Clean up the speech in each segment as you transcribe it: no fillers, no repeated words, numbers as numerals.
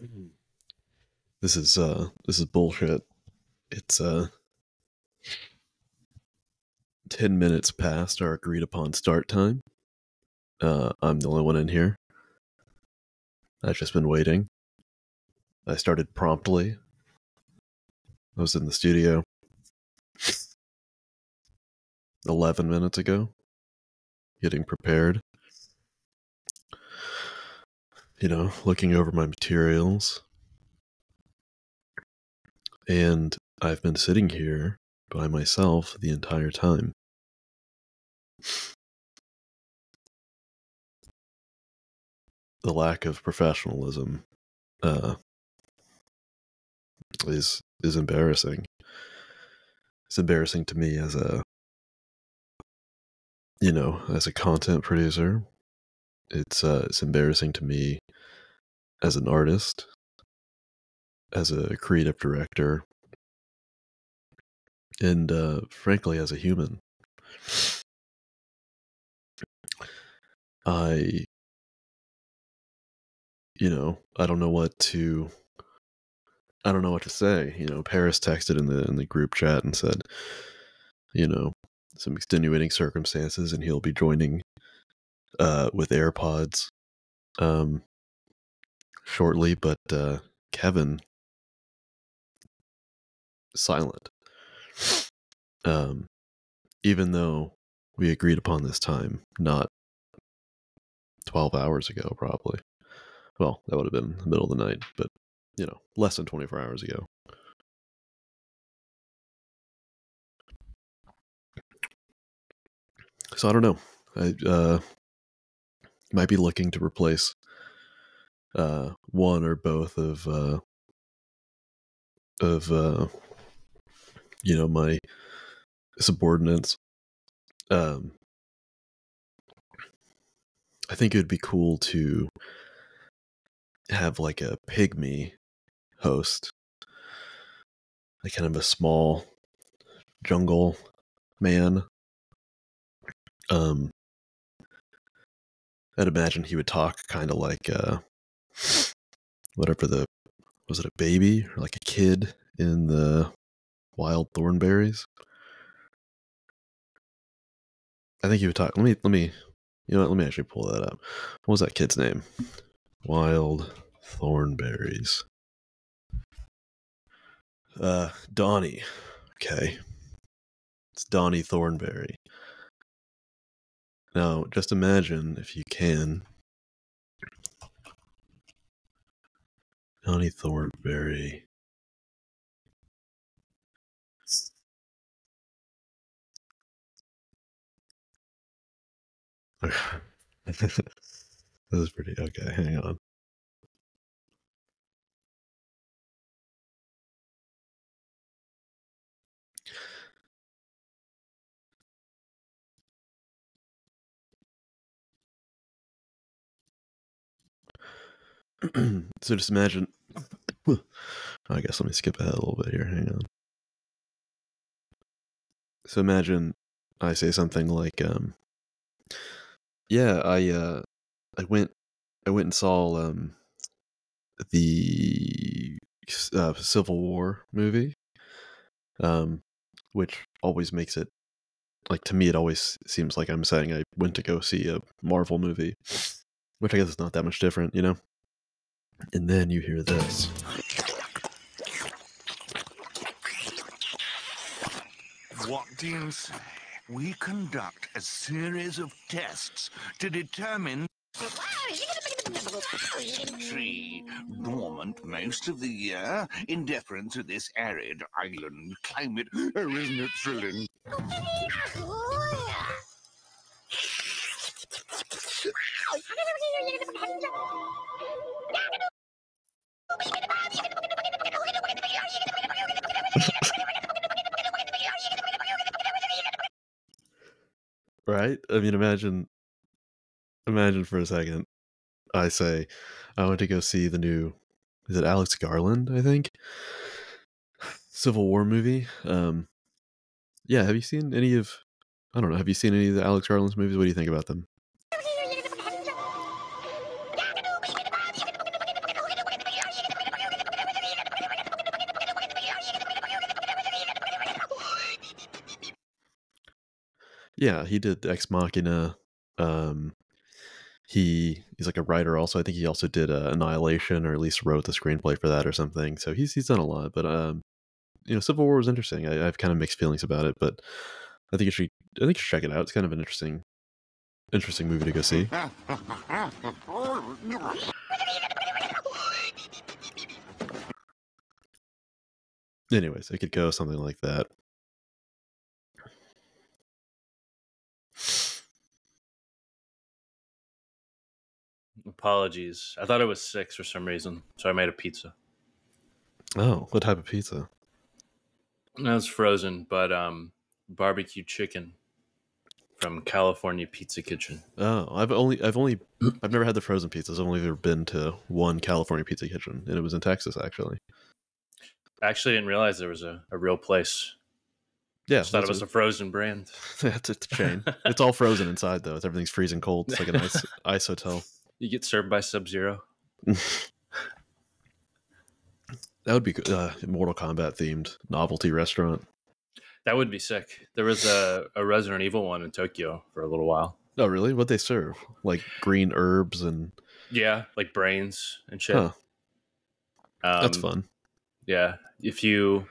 This is bullshit. It's 10 minutes past our agreed upon start time. I'm the only one in here. I've just been waiting. I started promptly. I was in the studio 11 minutes ago, getting prepared. Looking over my materials. And I've been sitting here by myself the entire time. The lack of professionalism is embarrassing. It's embarrassing to me as a content producer. It's embarrassing to me as an artist, as a creative director, and frankly as a human. I don't know what to say. Paris texted in the group chat and said, some extenuating circumstances, and he'll be joining with AirPods shortly, but Kevin, silent. Even though we agreed upon this time, not 12 hours ago, probably. Well, that would have been the middle of the night, but, less than 24 hours ago. So I don't know. I might be looking to replace one or both of my subordinates. I think it would be cool to have like a pygmy host, like kind of a small jungle man. I'd imagine he would talk kind of like was it a baby or like a kid in the Wild Thornberrys? I think he would talk. Let me let me actually pull that up. What was that kid's name? Wild Thornberrys. Donnie. Okay. It's Donnie Thornberry. Now, just imagine, if you can, Donnie Thornberry. That was pretty okay. Hang on. So just imagine. I guess let me skip ahead a little bit here. Hang on. So imagine I say something like, "Yeah, I went and saw the Civil War movie," which always makes it, like, to me, it always seems like I'm saying I went to go see a Marvel movie, which I guess is not that much different, And then you hear this. What do you say? We conduct a series of tests to determine tree dormant most of the year in deference to this arid island climate. Oh, isn't it thrilling? Right? I mean, imagine for a second, I say, I went to go see the new, is it Alex Garland, I think? Civil War movie. Yeah, have you seen any of, I don't know, have you seen any of the Alex Garland's movies? What do you think about them? Yeah, he did Ex Machina. Um, he's like a writer also. I think he also did Annihilation, or at least wrote the screenplay for that or something. So he's done a lot. But Civil War was interesting. I have kind of mixed feelings about it, but I think you should check it out. It's kind of an interesting movie to go see. Anyways, it could go something like that. Apologies. I thought it was 6 for some reason, so I made a pizza. Oh, what type of pizza? It was frozen, but barbecue chicken from California Pizza Kitchen. Oh, I've never had the frozen pizzas. I've only ever been to one California Pizza Kitchen, and it was in Texas, actually. I actually didn't realize there was a real place. Yeah, Just thought it was a frozen brand. It's a chain. It's all frozen inside, though. Everything's freezing cold. It's like an ice hotel. You get served by Sub-Zero. That would be a Mortal Kombat themed novelty restaurant. That would be sick. There was a Resident Evil one in Tokyo for a little while. Oh, really? What'd they serve? Like green herbs and... Yeah, like brains and shit. Huh. That's fun. Yeah. If you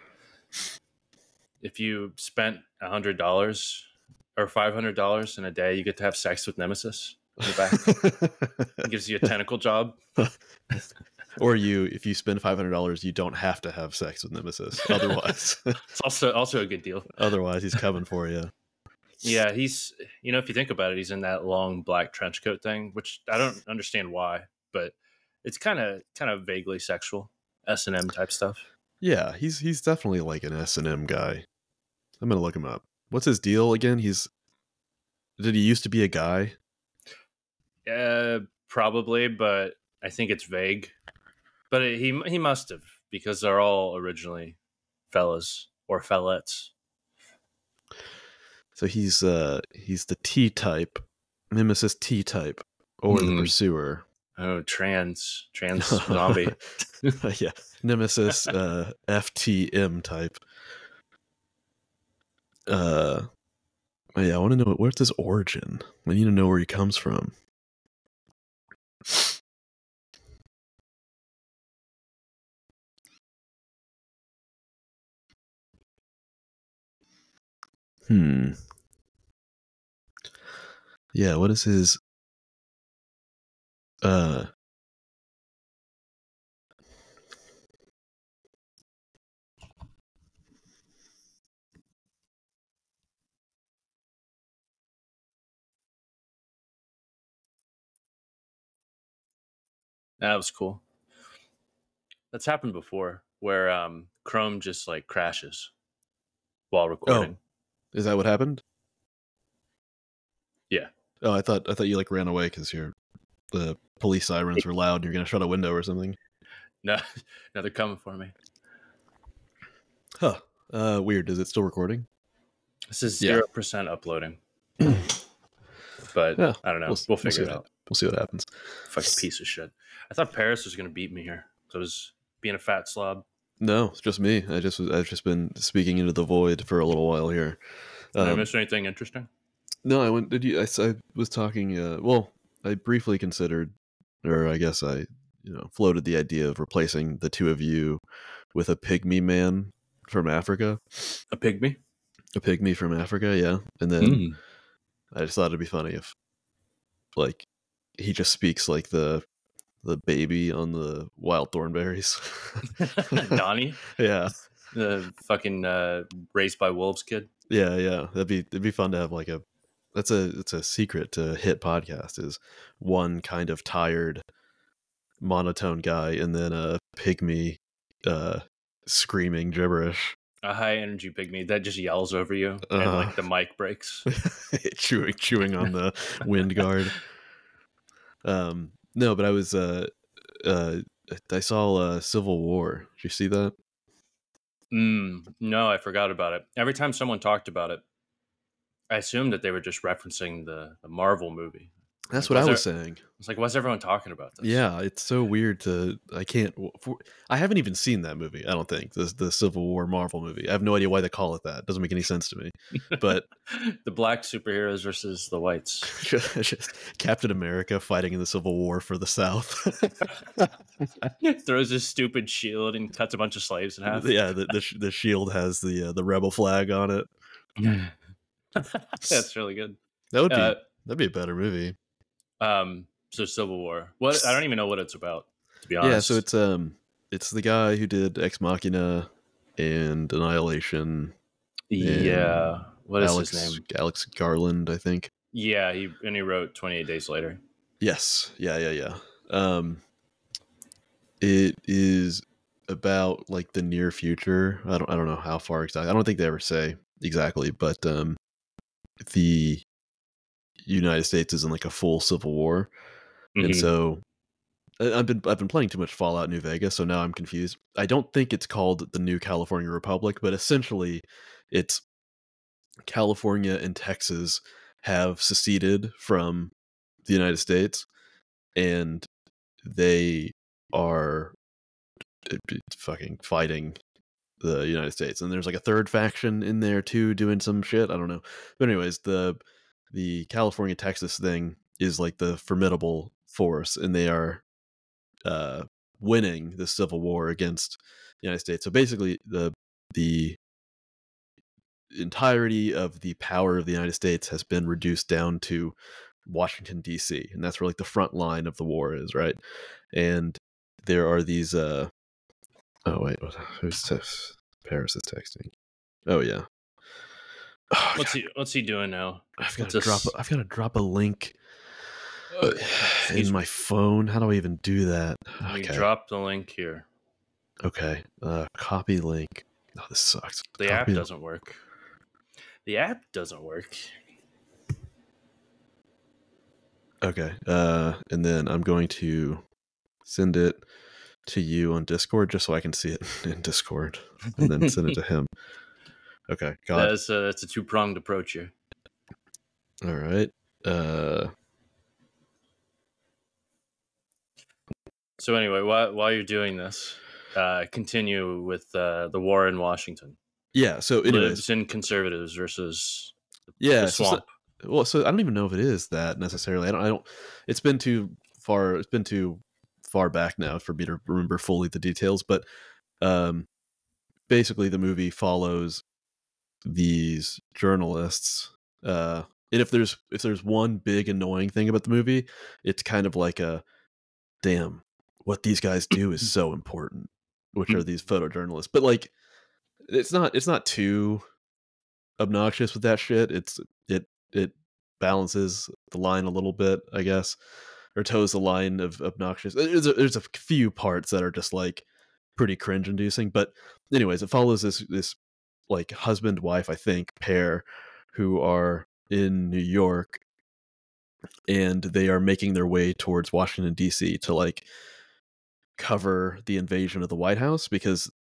spent $100 or $500 in a day, you get to have sex with Nemesis in the back. It gives you a tentacle job. Or if you spend $500, you don't have to have sex with Nemesis. Otherwise, it's also a good deal. Otherwise, he's coming for you. Yeah, he's, if you think about it, he's in that long black trench coat thing, which I don't understand why, but it's kind of vaguely sexual, S&M type stuff. Yeah, he's definitely like an S&M guy. I'm gonna look him up. What's his deal again? Did he used to be a guy? Probably, but I think it's vague. But he must have, because they're all originally fellas or fellettes. So he's the T-type, Nemesis T-type, or the Pursuer. Oh, trans zombie. Yeah, Nemesis FTM type. Yeah, I want to know where's his origin. I need to know where he comes from. Yeah, what is his That was cool. That's happened before, where Chrome just like crashes while recording. Oh, is that what happened? Yeah. Oh, I thought you like ran away because the police sirens were loud and you're gonna shut a window or something. No, they're coming for me. Huh. Weird. Is it still recording? This is 0% uploading. But yeah, I don't know. We'll figure it out. We'll see what happens. Fucking piece of shit. I thought Paris was gonna beat me here. So I was being a fat slob. No, it's just me. I've just been speaking into the void for a little while here. Did I miss anything interesting? No, I went. I was talking. Well, I briefly considered, or I guess I, floated the idea of replacing the two of you with a pygmy man from Africa. A pygmy? A pygmy from Africa, yeah. And then I just thought it'd be funny if, like, he just speaks like the baby on the Wild Thornberries. Donnie? Yeah. The fucking Raised by Wolves kid. Yeah. It'd be fun to have like it's a secret to hit podcast is one kind of tired monotone guy and then a pygmy screaming gibberish. A high energy pygmy that just yells over you and like the mic breaks. chewing on the wind guard. No, but I was I saw Civil War. Did you see that? No, I forgot about it. Every time someone talked about it, I assumed that they were just referencing the Marvel movie. That's Like, what I was saying. it's like, why's everyone talking about this? Yeah, it's so weird I haven't even seen that movie, I don't think, the Civil War Marvel movie. I have no idea why they call it that. It doesn't make any sense to me. But The black superheroes versus the whites. just Captain America fighting in the Civil War for the South. Throws his stupid shield and cuts a bunch of slaves in half. Yeah, the shield has the rebel flag on it. That's really good. That'd be a better movie. So Civil War. What? I don't even know what it's about, to be Yeah, honest. so it's the guy who did Ex Machina and Annihilation. Yeah. What is his name? Alex Garland, I think. Yeah, he wrote 28 Days Later. Yes. Yeah. It is about like the near future. I don't know how far exactly. I don't think they ever say exactly, but the United States is in like a full civil war. And so I've been playing too much Fallout New Vegas, so now I'm confused. I don't think it's called the New California Republic, but essentially it's California and Texas have seceded from the United States, and they are fucking fighting the United States. And there's like a third faction in there too doing some shit. I don't know. But anyways, the California Texas thing is like the formidable force, and they are winning the civil war against the United States. So basically the entirety of the power of the United States has been reduced down to Washington DC, and that's where like the front line of the war is, right? And there are these oh wait, who's Paris is texting? Oh yeah. Oh, what's he doing now? I've got to drop a link in my phone. How do I even do that? Okay. Drop the link here. Okay. Copy link. Oh, this sucks. The app doesn't work. The app doesn't work. Okay. And then I'm going to send it to you on Discord just so I can see it in Discord, and then send it to him. Okay. Got it. That's a two-pronged approach here. All right. So anyway, while you're doing this, continue with the war in Washington. Yeah. So anyways, libs and conservatives versus the swamp. So I don't even know if it is that necessarily. I don't. It's been too far. It's been too far back now for me to remember fully the details. But basically, the movie follows these journalists. And if there's one big annoying thing about the movie, it's kind of like a damn. What these guys do is so important, which are these photojournalists. But like, it's not too obnoxious with that shit. It balances the line a little bit, I guess, or toes the line of obnoxious. There's a few parts that are just like pretty cringe inducing, but anyways, it follows this like husband wife, I think, pair who are in New York, and they are making their way towards Washington DC to like cover the invasion of the White House, because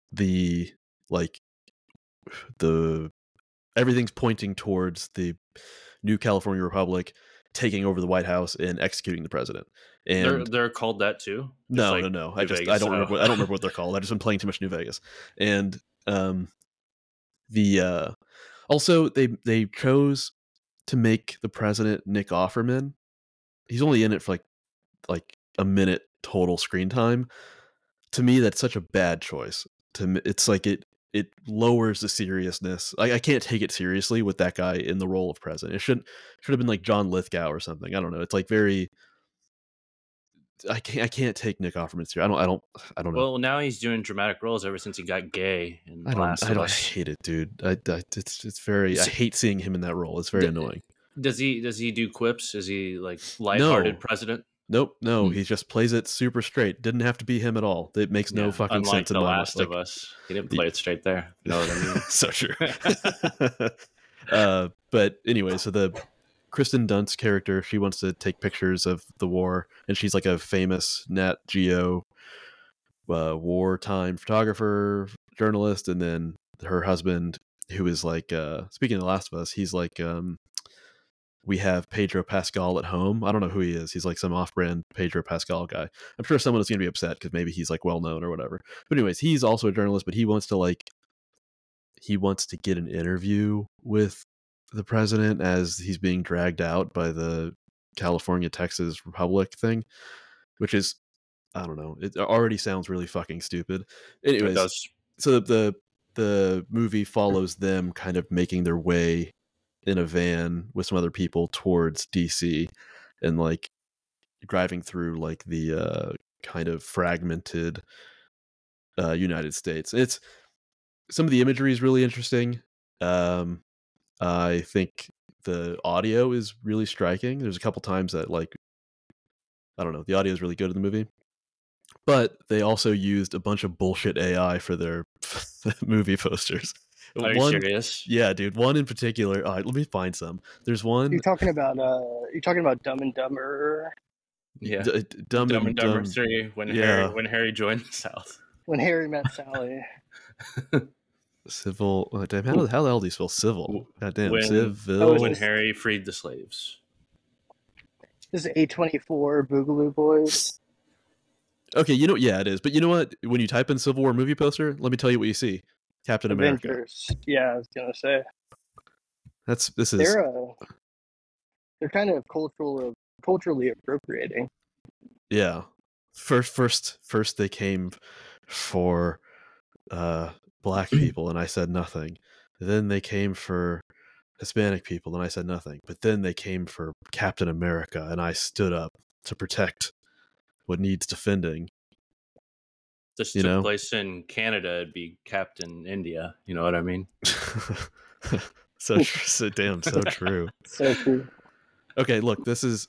everything's pointing towards the New California Republic taking over the White House and executing the president. And they're called that too. No. I don't remember what they're called. I've just been playing too much New Vegas. And also they chose to make the president Nick Offerman. He's only in it for like a minute total screen time. To me, that's such a bad choice. It's like it lowers the seriousness. I can't take it seriously with that guy in the role of president. It should have been like John Lithgow or something. I don't know. It's like very. I can't take Nick Offerman seriously. I don't know. Well, now he's doing dramatic roles ever since he got gay. I hate it, dude. It's very. I hate seeing him in that role. It's very annoying. Does he do quips? Is he like lighthearted president? Nope, no. He just plays it super straight. Didn't have to be him at all. It makes no fucking sense. Unlike The Last of Us, he didn't play it straight there. You know what I mean? So true. But anyway, so the Kristen Dunst's character, she wants to take pictures of the war, and she's like a famous Nat Geo wartime photographer, journalist, and then her husband, who is like speaking of The Last of Us, he's like we have Pedro Pascal at home. I don't know who he is. He's like some off-brand Pedro Pascal guy. I'm sure someone is going to be upset because maybe he's like well known or whatever. But anyways, he's also a journalist, but he wants to get an interview with the president as he's being dragged out by the California Texas Republic thing, which is, I don't know, it already sounds really fucking stupid. Anyways, It does. so the movie follows them kind of making their way in a van with some other people towards DC, and like driving through like the kind of fragmented United States. It's some of the imagery is really interesting. I think the audio is really striking. There's a couple times that like, I don't know, the audio is really good in the movie. But they also used a bunch of bullshit AI for their movie posters. Are you serious? Yeah, dude. One in particular. Let me find some. There's one. You're talking about Dumb and Dumber. Yeah. Dumb and Dumber Dumb. 3 when Yeah. Harry joined the South. When Harry met Sally. Civil. Damn, how the hell do you spell civil? God damn. When- Civil. When Harry freed the slaves. This is A24 Boogaloo Boys. Okay, yeah, it is. But you know what? When you type in Civil War movie poster, let me tell you what you see. Captain America. Avengers. Yeah, I was gonna say This is they're kind of culturally appropriating. yeah. First they came for black people and I said nothing. Then they came for Hispanic people and I said nothing. But then they came for Captain America and I stood up to protect what needs defending. This You took know? place in Canada. It'd be Captain India. You know what I mean? so damn, so true. So true. Okay, look, this is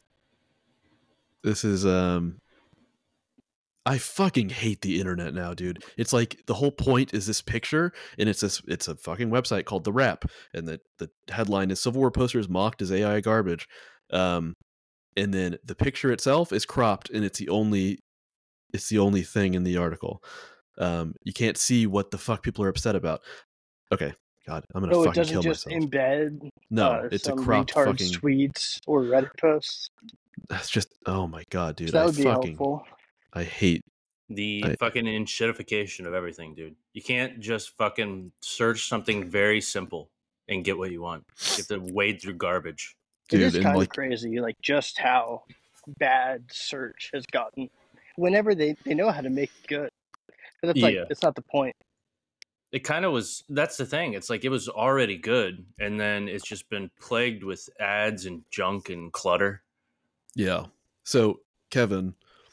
I fucking hate the internet now, dude. It's like the whole point is this picture, and it's a fucking website called The Wrap, and the headline is Civil War posters mocked as AI garbage. And then the picture itself is cropped, and it's the only thing in the article. You can't see what the fuck people are upset about. Okay, God, I'm gonna Oh, it fucking doesn't kill just myself. embed No, it's a some cropped retard fucking. tweets or Reddit posts. That's just, oh my God, dude. So that I would be fucking helpful. I hate. The fucking enshittification of everything, dude. You can't just fucking search something very simple and get what you want. You have to wade through garbage. Dude, it is and kind like of crazy, like just how bad search has gotten. Whenever they know how to make it good, but it's like Yeah. it's not the point. It kind of was. That's the thing. It's like it was already good, and then it's just been plagued with ads and junk and clutter. Yeah. So, Kevin,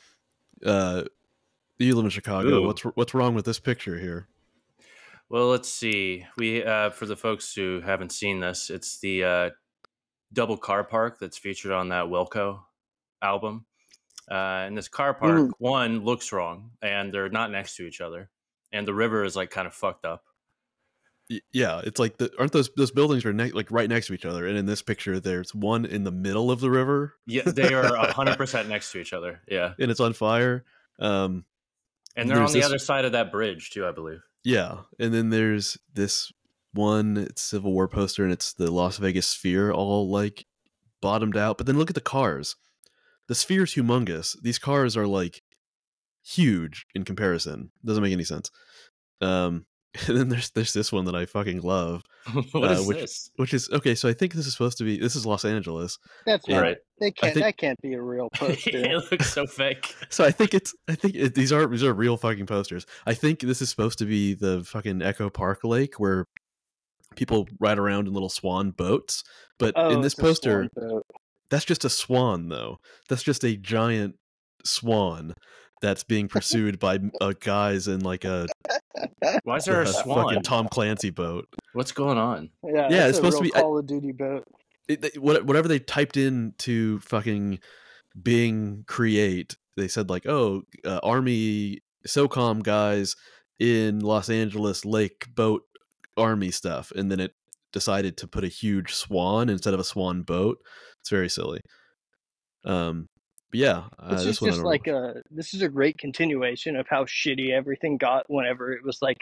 you live in Chicago. Ooh. What's wrong with this picture here? Well, let's see. We for the folks who haven't seen this, it's the double car park that's featured on that Wilco album. And this car park, one looks wrong, and they're not next to each other, and the river is like kind of fucked up. Yeah, it's like aren't those buildings are like right next to each other, and in this picture, there's one in the middle of the river. Yeah, they are 100% next to each other. Yeah, and it's on fire. And they're on the other side of that bridge too, I believe. Yeah, and then there's this one Civil War poster, and it's the Las Vegas Sphere all like bottomed out. But then look at the cars. The Sphere's humongous. These cars are like huge in comparison. Doesn't make any sense. And then there's this one that I fucking love. What is this? Which is okay. So I think this is Los Angeles. That's Yeah. right. That can't be a real poster. It looks so fake. So I think these are real fucking posters. I think this is supposed to be the fucking Echo Park Lake where people ride around in little swan boats. But in this it's a poster, swan boat. that's just a swan, though. That's just a giant swan that's being pursued by guys in like a Why is there a swan? fucking Tom Clancy boat. What's going on? Yeah, Yeah, it's it's supposed to real be- Call of Duty boat. Whatever they typed into fucking Bing Create, they said like, oh, Army SOCOM guys in Los Angeles Lake boat army stuff, and then it decided to put a huge swan instead of a swan boat. It's very silly. But yeah, This is just like this is a great continuation of how shitty everything got whenever it was like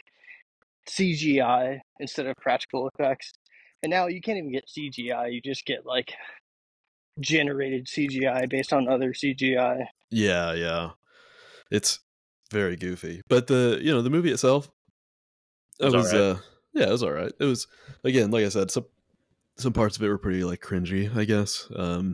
CGI instead of practical effects. And now you can't even get CGI, you just get like generated CGI based on other CGI. Yeah. It's very goofy. But the movie itself, It was all right. yeah, it was all right. It was, again, like I said, some parts of it were pretty like cringy, I guess.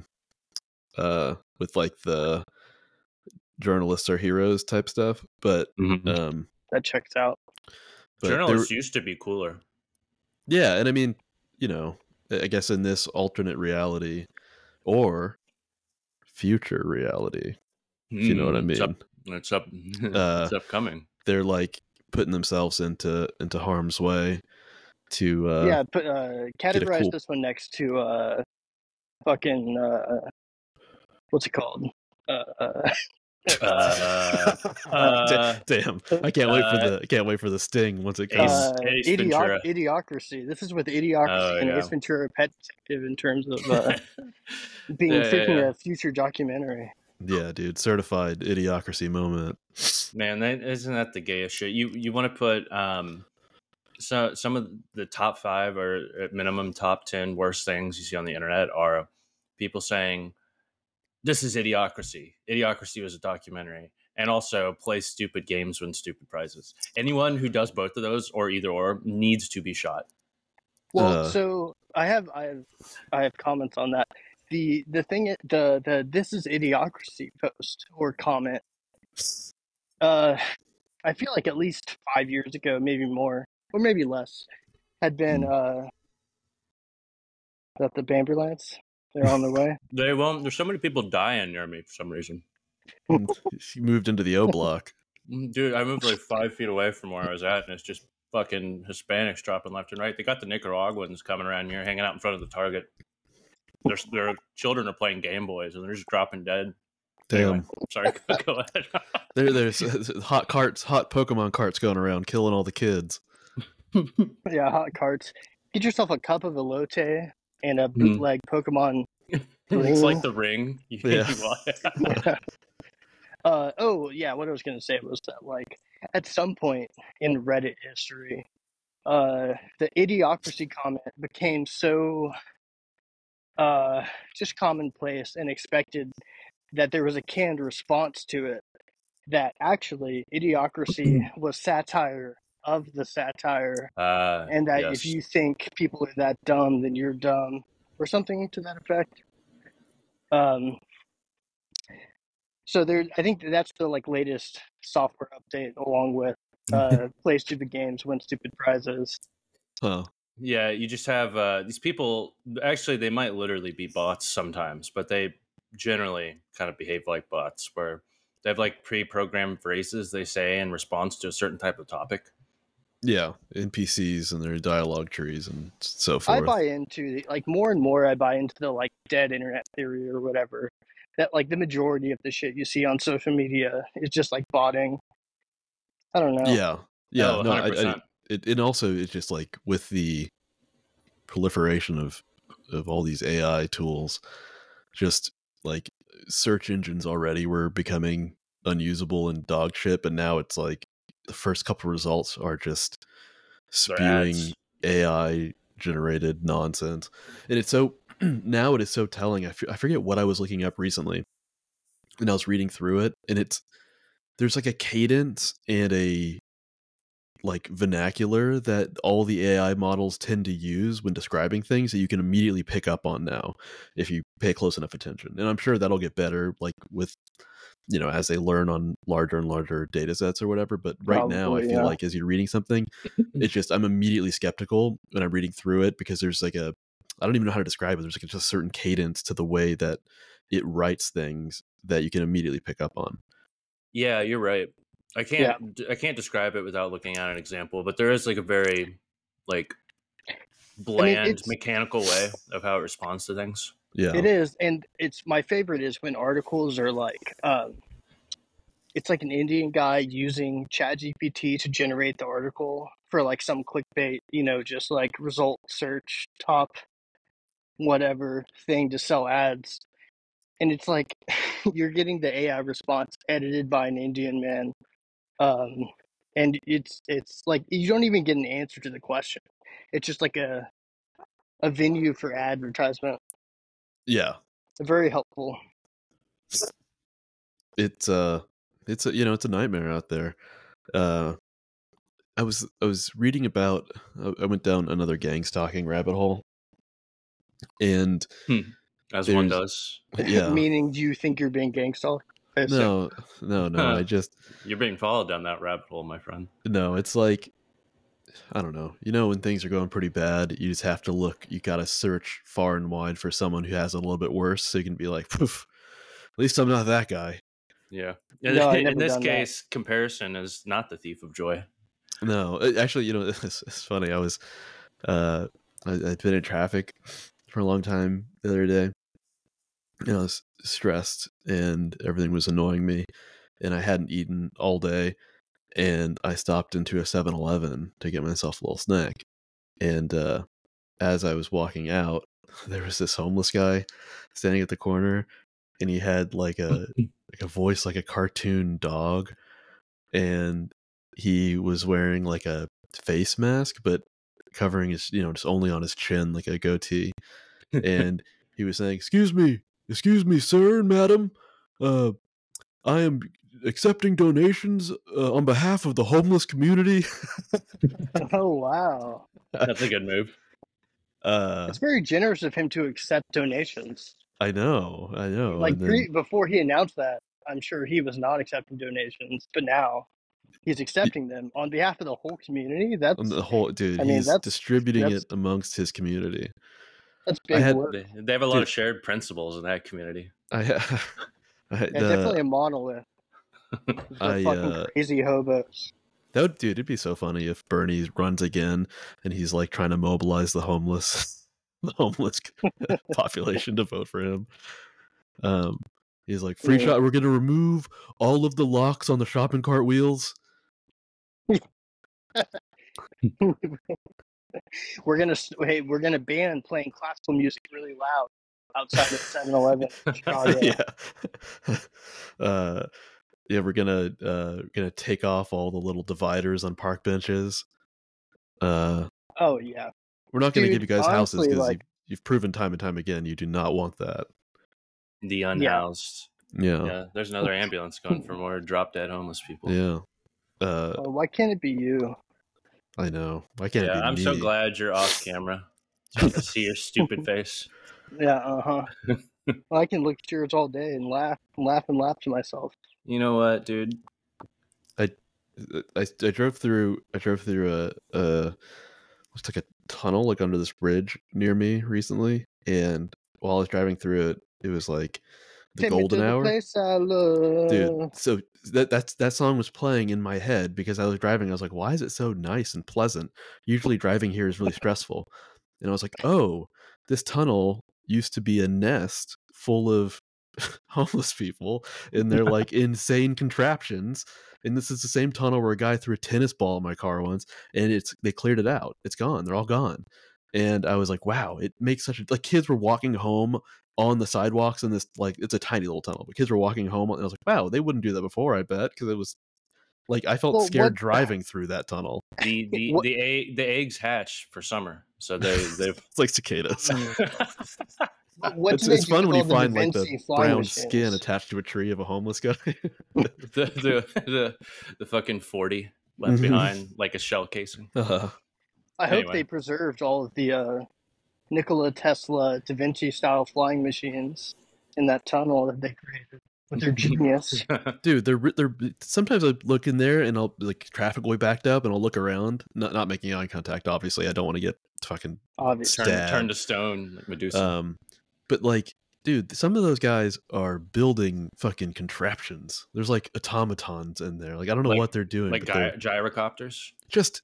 With like the journalists are heroes type stuff, but Mhm. That checks out. Journalists used to be cooler. Yeah, and I mean, I guess in this alternate reality or future reality, if you know what I mean. It's upcoming. They're like putting themselves into harm's way to Yeah, but get a categorize cool. this one next to fucking what's it called? Damn! I can't wait for the sting once it comes. Ace Ventura. Idiocracy. This is with Idiocracy and yeah. Ace Ventura: Pet Detective in terms of being Yeah, freaking yeah. a future documentary. Yeah, dude, certified idiocracy moment. Man, isn't that the gayest shit? You want to put so some of the top 5 or at minimum top 10 worst things you see on the internet are people saying this is Idiocracy. Idiocracy was a documentary, and also play stupid games, win stupid prizes. Anyone who does both of those or either or needs to be shot. Well, so I have comments on that. The thing, the this is Idiocracy post or comment. I feel like at least 5 years ago, maybe more, or maybe less, had been that the Bamberlance. They're on their way. They won't. There's so many people dying near me for some reason. She moved into the O block. Dude, I moved like 5 feet away from where I was at, and it's just fucking Hispanics dropping left and right. They got the Nicaraguans coming around here, hanging out in front of the Target. Their children are playing Game Boys, and they're just dropping dead. Damn. Anyway, sorry, go ahead. There's hot Pokemon carts going around killing all the kids. Yeah, hot carts. Get yourself a cup of elote and a bootleg Pokemon. It's like the ring. Yeah. Oh yeah, what I was gonna say was that like at some point in Reddit history, the Idiocracy comment became so just commonplace and expected that there was a canned response to it, that actually Idiocracy was satire of the satire, and that if you think people are that dumb, then you're dumb, or something to that effect. So I think that's the like latest software update, along with play stupid games, win stupid prizes. Huh. Yeah, you just have these people. Actually, they might literally be bots sometimes, but they generally kind of behave like bots, where they have like pre-programmed phrases they say in response to a certain type of topic. Yeah, NPCs and their dialogue trees and so forth. I buy into more and more. I buy into the like dead internet theory or whatever. That like the majority of the shit you see on social media is just like botting. I don't know. Yeah. Oh, No, 100%. And also it's just like with the proliferation of all these AI tools, just like search engines already were becoming unusable and dog shit, but now it's like the first couple results are just spewing AI generated nonsense. And it's so now it is so telling. I forget what I was looking up recently, and I was reading through it, and there's like a cadence and a like vernacular that all the AI models tend to use when describing things that you can immediately pick up on now if you pay close enough attention. And I'm sure that'll get better like with as they learn on larger and larger data sets or whatever. But right now I feel like as you're reading something, it's just I'm immediately skeptical when I'm reading through it, because there's like I don't even know how to describe it. There's like just a certain cadence to the way that it writes things that you can immediately pick up on. Yeah, you're right. I can't describe it without looking at an example, but there is like a very like bland mechanical way of how it responds to things. Yeah, it is. And it's my favorite is when articles are like it's like an Indian guy using ChatGPT to generate the article for like some clickbait, just like result search top whatever thing to sell ads. And it's like you're getting the AI response edited by an Indian man. And it's like you don't even get an answer to the question. It's just like a venue for advertisement. Yeah. Very helpful. It's a it's a nightmare out there. I was reading about. I went down another gang stalking rabbit hole, and As one there's does. yeah. Meaning, do you think you're being gangstalked? No. I just You're being followed down that rabbit hole, my friend. no. It's like I don't know. When things are going pretty bad, you just have to look. You gotta search far and wide for someone who has it a little bit worse, so you can be like, poof. At least I'm not that guy. Yeah. No, I've In never this done that. case, comparison is not the thief of joy. No, actually, it's funny. I was, I'd been in traffic for a long time the other day. I was stressed and everything was annoying me, and I hadn't eaten all day, and I stopped into a 7-Eleven to get myself a little snack. And as I was walking out, there was this homeless guy standing at the corner, and he had like a voice like a cartoon dog, and he was wearing like a face mask, but covering his, just only on his chin, like a goatee. And he was saying, excuse me, sir and madam. I am accepting donations on behalf of the homeless community. Oh, wow. That's a good move. It's very generous of him to accept donations. I know. Like, And then, before he announced that, I'm sure he was not accepting donations, but now he's accepting them on behalf of the whole community. That's, on the whole, dude, I mean, he's distributing that's it amongst his community. that's I big had- work. They have a lot Dude. of shared principles in that community. I had, Yeah, definitely a monolith. I, Fucking crazy hobos. that would, dude, it'd be so funny if Bernie runs again and he's like trying to mobilize the homeless population to vote for him. He's like, free Yeah. shot. We're gonna remove all of the locks on the shopping cart wheels. We're gonna ban playing classical music really loud outside of 7-Eleven in Chicago. Yeah, we're gonna take off all the little dividers on park benches. Oh yeah. We're not gonna Dude, give you guys houses honestly, because like- you've proven time and time again you do not want that. The unhoused. Yeah. Yeah, there's another ambulance going for more drop dead homeless people. Yeah. Why can't it be you? I know. Why can't it Yeah, be I'm me? so glad you're off camera. So I can see your stupid face. Yeah, I can look at yours all day and laugh to myself. You know what, dude? I drove through a it's like a tunnel like under this bridge near me recently, and while I was driving through it, it was like the Take me golden to the hour. place I love. Dude, so that song was playing in my head because I was driving. I was like, why is it so nice and pleasant? Usually driving here is really stressful. And I was like, oh, this tunnel used to be a nest full of homeless people in their like insane contraptions. And this is the same tunnel where a guy threw a tennis ball at my car once, and they cleared it out. It's gone. They're all gone. And I was like, wow, it makes such a, like, kids were walking home on the sidewalks in this, like, it's a tiny little tunnel, but kids were walking home, and I was like, wow, they wouldn't do that before, I bet, because it was like, I felt Well, scared what- driving through that tunnel. The eggs hatch for summer, so they've It's like cicadas. What It's, do they it's do fun with when you all the find Da like the Vinci flying brown machines? skin attached to a tree of a homeless guy. the fucking 40 left Mhm. behind like a shell casing. I hope Anyway. they preserved all of the Nikola Tesla Da Vinci style flying machines in that tunnel that they created with their genius. Dude, they're sometimes I look in there and I'll like traffic way backed up and I'll look around, not making eye contact. Obviously, I don't want to get fucking Obviously. turn to stone like Medusa. But like, dude, some of those guys are building fucking contraptions. There's like automatons in there. Like, I don't know Like- what they're doing. like but they're gyrocopters. just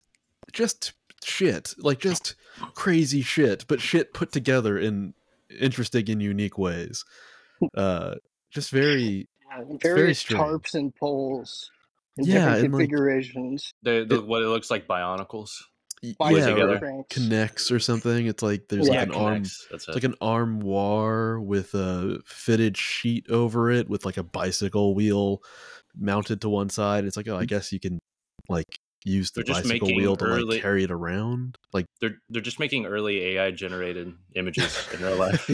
shit, like just crazy shit, but shit put together in interesting and unique ways. Just very Various strange. tarps and poles in Yeah, different and, like, configurations. What it looks like bionicles. Bicycle yeah, together. or cranks. connects or something. It's like there's Yeah, like an arm. connects. That's It's it. like an armoire with a fitted sheet over it with like a bicycle wheel mounted to one side. It's like, oh, I guess you can like use the They're just bicycle making wheel to like early. carry it around. Like They're just making early AI generated images in real life.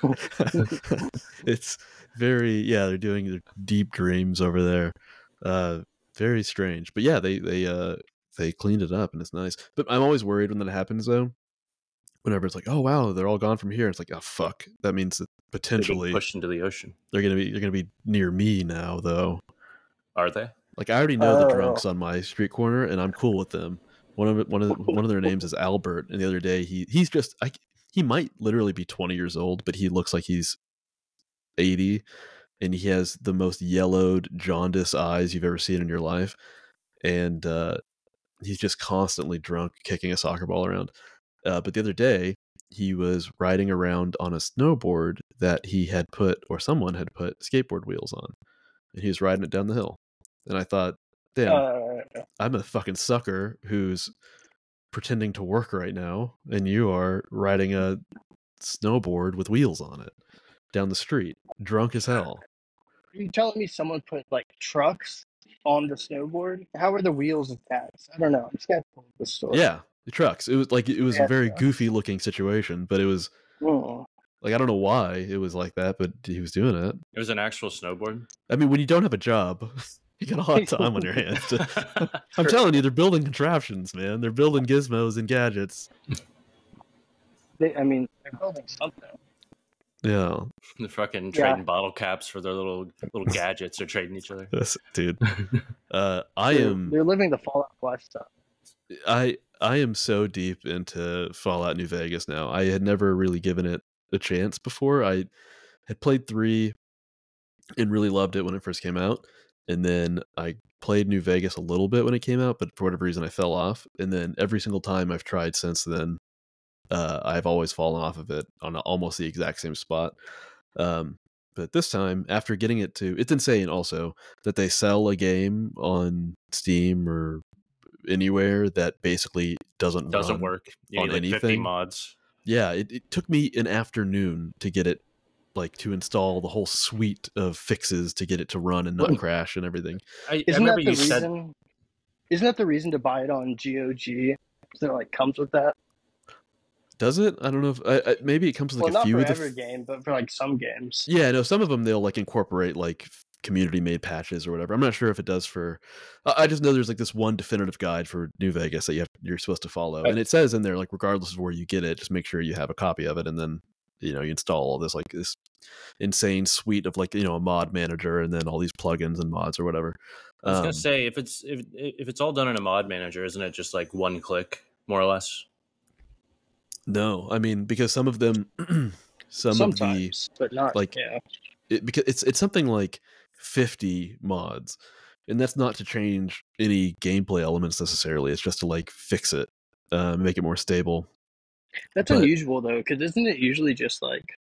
it's very they're doing their deep dreams over there. Very strange, but yeah, they cleaned it up and it's nice. But I'm always worried when that happens though. Whenever it's like, oh wow, they're all gone from here. It's like, oh fuck, that means that They're being potentially pushed into the ocean. they're gonna be near me now though. Are they? Like I already know the Oh. drunks on my street corner, and I'm cool with them. One of their names is Albert, and the other day he's just he might literally be 20 years old, but he looks like he's 80, and he has the most yellowed, jaundiced eyes you've ever seen in your life, and he's just constantly drunk, kicking a soccer ball around. But the other day, he was riding around on a snowboard that he had put, or someone had put, skateboard wheels on, and he was riding it down the hill. And I thought, damn, I'm a fucking sucker who's pretending to work right now, and you are riding a snowboard with wheels on it down the street, drunk as hell. Are you telling me someone put like trucks on the snowboard? How are the wheels attached? I don't know. I'm just gonna pull up the story. Yeah, the trucks. It was a very goofy looking situation, but it was Oh. like, I don't know why it was like that, but he was doing it. It was an actual snowboard. I mean, when you don't have a job, you got a lot of time on your hands. I'm telling you, they're building contraptions, man. They're building gizmos and gadgets. They're building something. Yeah, They're fucking trading bottle caps for their little gadgets. They're trading each other. dude. They're living the Fallout lifestyle. I am so deep into Fallout New Vegas now. I had never really given it a chance before. I had played 3 and really loved it when it first came out, and then I played New Vegas a little bit when it came out, but for whatever reason I fell off. And then every single time I've tried since then, I've always fallen off of it on almost the exact same spot. But this time, after getting it to, it's insane also that they sell a game on Steam or anywhere that basically doesn't work. You on need like anything. 50 mods. Yeah, it took me an afternoon to get it, like, to install the whole suite of fixes to get it to run and not crash and everything. Isn't that the reason to buy it on GOG? So it like comes with that. Does it? I don't know if maybe it comes with like a few not of for the every game, but for like some games. Yeah, no, some of them they'll like incorporate like community made patches or whatever. I'm not sure if it does for. I just know there's like this one definitive guide for New Vegas that you're supposed to follow, and it says in there like regardless of where you get it, just make sure you have a copy of it, and then you install all this like this insane suite of like a mod manager and then all these plugins and mods or whatever. I was gonna say if it's all done in a mod manager, isn't it just like one click more or less? No, I mean because some of them, Sometimes, but not like because it's something like 50 mods, and that's not to change any gameplay elements necessarily. It's just to like fix it, make it more stable. That's unusual though, because isn't it usually just like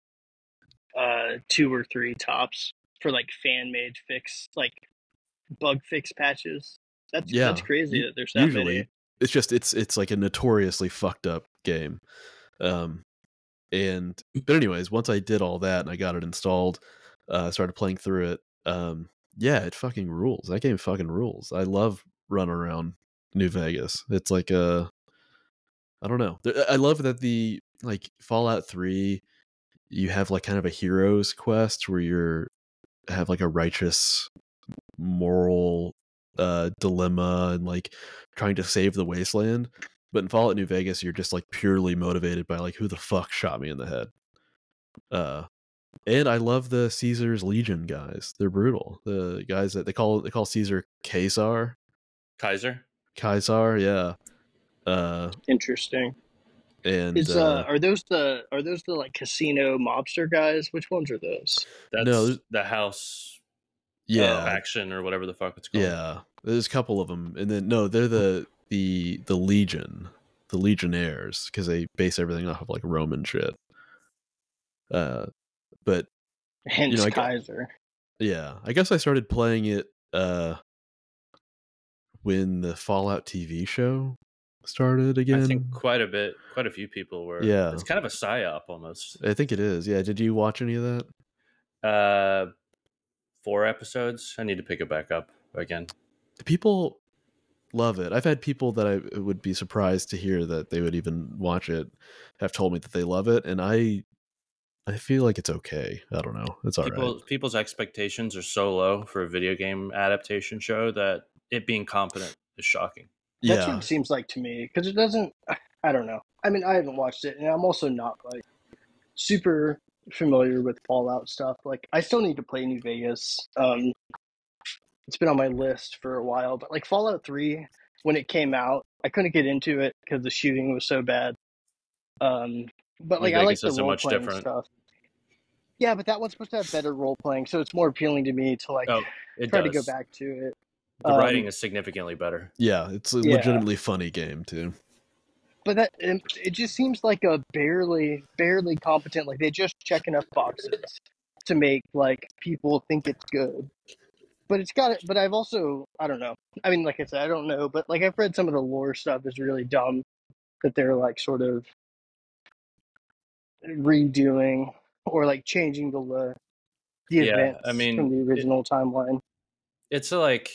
2 or 3 tops for like fan made fix, like bug fix patches? That's crazy that there's that usually many. It's just it's like a notoriously fucked up game. But anyways, once I did all that and I got it installed, started playing through it. It fucking rules. That game fucking rules. I love running around New Vegas. It's like I don't know. I love that the like Fallout 3, you have like kind of a hero's quest where you have like a righteous moral dilemma and like trying to save the wasteland. But in Fallout New Vegas, you're just like purely motivated by like who the fuck shot me in the head. And I love the Caesar's Legion guys. They're brutal. The guys that they call Caesar Kaiser. Kaiser, yeah. Interesting. And are those the like casino mobster guys? Which ones are those? That's the house faction or whatever the fuck it's called. Yeah. There's a couple of them. And then no, they're the Legion, the Legionnaires, because they base everything off of like Roman shit. But hence Kaiser. Yeah, I guess I started playing it when the Fallout TV show started again. I think quite a few people were. Yeah, it's kind of a psyop almost. I think it is. Yeah, did you watch any of that? 4 episodes. I need to pick it back up again. People love it. I've had people that I would be surprised to hear that they would even watch it have told me that they love it, and I feel like it's okay. I don't know. It's all right. People's expectations are so low for a video game adaptation show that it being competent is shocking. That's Yeah. what it seems like to me, because it doesn't. I don't know. I mean, I haven't watched it, and I'm also not like super familiar with Fallout stuff. Like, I still need to play New Vegas. It's been on my list for a while, but like Fallout 3, when it came out, I couldn't get into it because the shooting was so bad. But like, New I like Vegas the is so role much playing different. stuff. Yeah, but that one's supposed to have better role playing, so it's more appealing to me to like Oh, it try does. to go back to it. The writing is significantly better. Yeah, it's a Yeah. legitimately funny game too. But that it just seems like a barely competent. Like they just check enough boxes to make like people think it's good. But it's got it. But I've also I don't know. I mean, like I said, I don't know. But like I've read some of the lore stuff is really dumb that they're like sort of redoing or like changing the Yeah, events I mean, from the original timeline. It's like,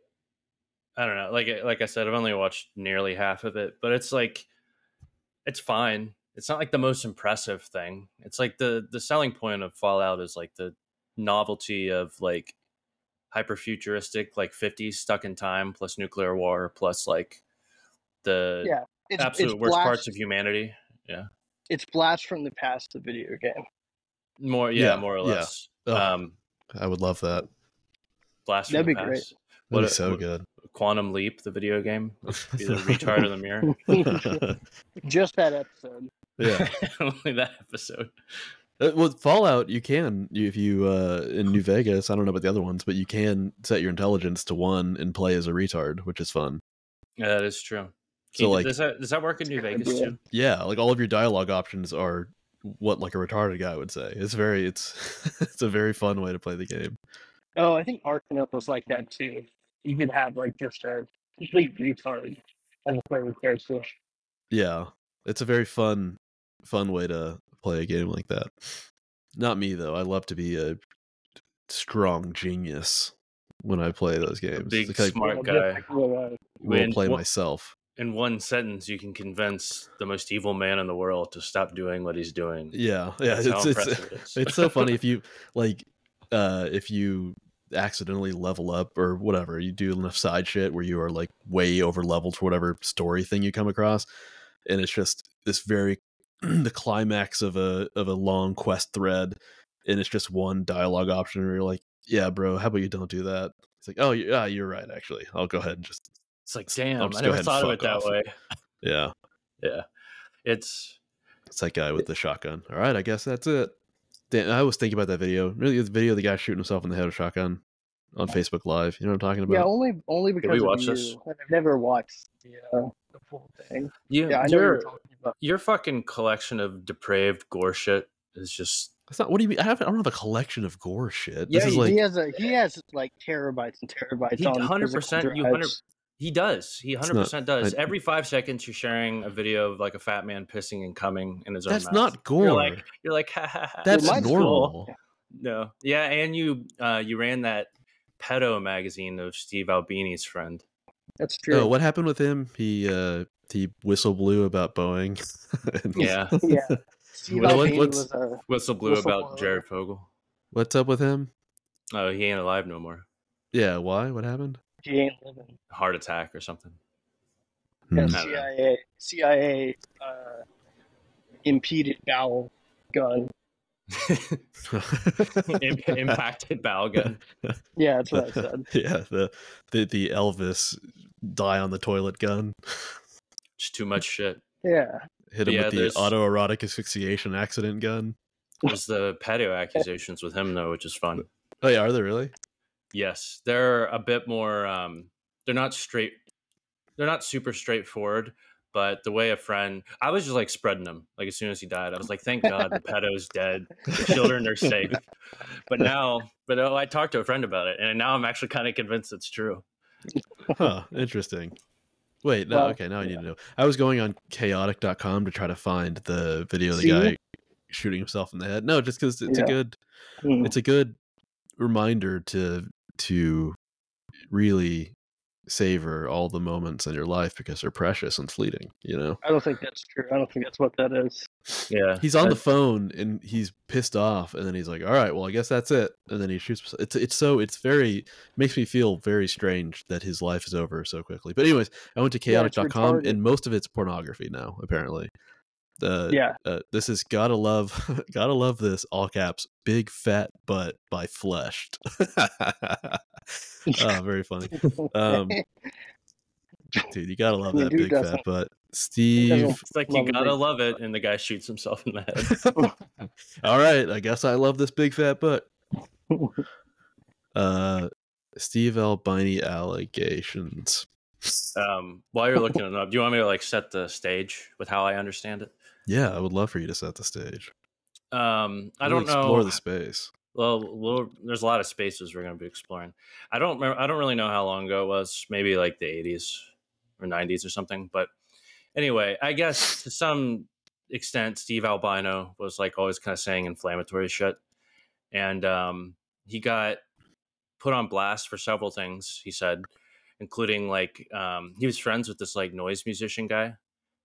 I don't know. Like I said, I've only watched nearly half of it, but it's like, it's fine. It's not like the most impressive thing. It's like the selling point of Fallout is like the novelty of like hyper futuristic, like 50s stuck in time plus nuclear war plus like the Yeah, absolute worst parts of humanity. Yeah, It's blast from the past, the video game. more or Yeah. less. Oh, I would love that. Blast from That'd the be great. past. That'd be so good. Quantum Leap, the video game, be the retard of the mirror. Just that episode. Yeah. Only that episode. With Fallout, you can if you in New Vegas. I don't know about the other ones, but you can set your intelligence to 1 and play as a retard, which is fun. Yeah, that is true. So, like, does that work in New Vegas idea. too? Yeah, like all of your dialogue options are what like a retarded guy would say. It's it's a very fun way to play the game. Oh, I think Arcanum was like that too. You could have like just a complete retard as a player character. Yeah, it's a very fun way to play a game like that. Not me though. I love to be a strong genius when I play those games. Big It's like, smart Yeah, guy. just like, will play Win- myself. In one sentence, you can convince the most evil man in the world to stop doing what he's doing. Yeah, That's how impressive it is. it's so funny if you like if you accidentally level up or whatever, you do enough side shit where you are like way over leveled for whatever story thing you come across, and it's just this very the climax of a long quest thread, and it's just one dialogue option where you're like, yeah, bro, how about you don't do that? It's like, oh yeah, you're right, actually. I'll go ahead and just It's like, damn, just I go never ahead and thought of it fuck that off. way. yeah. Yeah, it's That guy with the shotgun. All right, I guess that's it. Damn, I was thinking about that video. Really, the video of the guy shooting himself in the head with a shotgun on Facebook Live. You know what I'm talking about? yeah, only because of watch you. this? I've never watched the full thing. you. Yeah, I know what you're talking about. Your fucking collection of depraved gore shit is just That's not. What do you mean? I don't have a collection of gore shit. Yeah, This is you- like He has like terabytes and terabytes He on 100%. physical You drives. He does. He 100% does. I- Every 5 seconds, you're sharing a video of like a fat man pissing and coming in his own that's mouth. not gore. You're like, ha ha ha. That's mine's normal. cool. No, yeah, and you ran that pedo magazine of Steve Albini's friend. That's true. Oh, what happened with him? He whistle blew about Boeing. Yeah, Yeah. Steve What- Albini what's- was a whistle blew about Whistleblower. Jared Fogle. What's up with him? Oh, he ain't alive no more. Yeah, why? What happened? he ain't living. Heart attack or something. Yeah, Hmm. I don't know. CIA impeded bowel gun. Impacted bowel gun. Yeah, that's what I said. Yeah, the Elvis die on the toilet gun. Just too much shit. Yeah. Hit him Yeah, with the there's- autoerotic asphyxiation accident gun. There's the pedo accusations with him though, which is fun. Oh yeah, are they really? Yes, they're a bit more. They're not straight. They're not super straightforward. But the way a friend, I was just like spreading them. Like as soon as he died, I was like, "Thank God the pedo's dead. The children are safe." But I talked to a friend about it, and now I'm actually kind of convinced it's true. Huh, interesting. Wait, no, Well, okay, now I need to know. I was going on chaotic.com to try to find the video of the See? guy shooting himself in the head. No, just because it's Yeah. a good reminder to really savor all the moments in your life because they're precious and fleeting, you know? I don't think that's true. I don't think that's what that is. Yeah, He's on the phone and he's pissed off, and then he's like, all right, well, I guess that's it. And then he shoots. It's very, makes me feel very strange that his life is over so quickly. But anyways, I went to chaotic.com retarded. and most of it's pornography now, apparently. Yeah. This is gotta love this, all caps, big fat butt by Fleshed. Oh, very funny. Dude, you gotta love that dude big fat doesn't. butt. Steve, it's like you Love a gotta big love it, and the guy shoots himself in the head. all right, I guess I love this big fat butt. Steve Albini allegations. While you're looking it up, do you want me to like set the stage with how I understand it? Yeah, I would love for you to set the stage. I Really don't explore know. the space. Well, there's a lot of spaces we're going to be exploring. I don't really know how long ago it was. Maybe like the 80s or 90s or something. But anyway, I guess to some extent, Steve Albino was like always kind of saying inflammatory shit, and he got put on blast for several things. He said, including like he was friends with this like noise musician guy,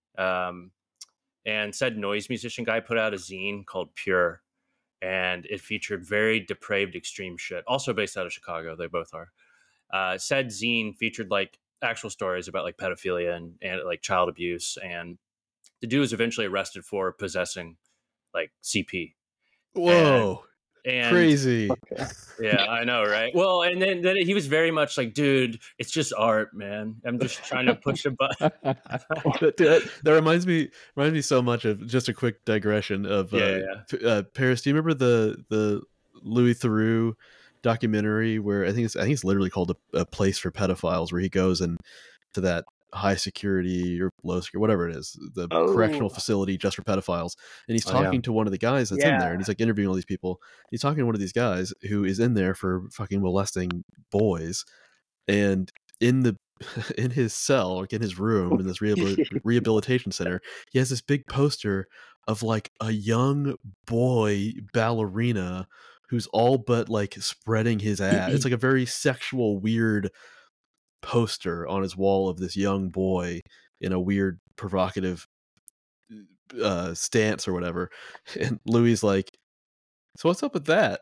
and said noise musician guy put out a zine called Pure, and it featured very depraved extreme shit, also based out of Chicago. They both are. Said zine featured like actual stories about like pedophilia and like child abuse, and the dude was eventually arrested for possessing like CP. Whoa, and crazy. Yeah, I know, right? Well, and then he was very much like, dude, it's just art, man. I'm just trying to push a button. that reminds me so much of, just a quick digression of Paris. Do you remember the Louis Theroux documentary where I think it's literally called a place for pedophiles, where he goes and to that high security or low security, whatever it is, the correctional facility just for pedophiles, and he's talking to one of the guys that's in there, and he's like interviewing all these people. He's talking to one of these guys who is in there for fucking molesting boys, and in his cell, like in his room in this rehabilitation center, he has this big poster of like a young boy ballerina who's all but like spreading his ass. It's like a very sexual, weird poster on his wall of this young boy in a weird, provocative stance or whatever. And Louis like, so what's up with that?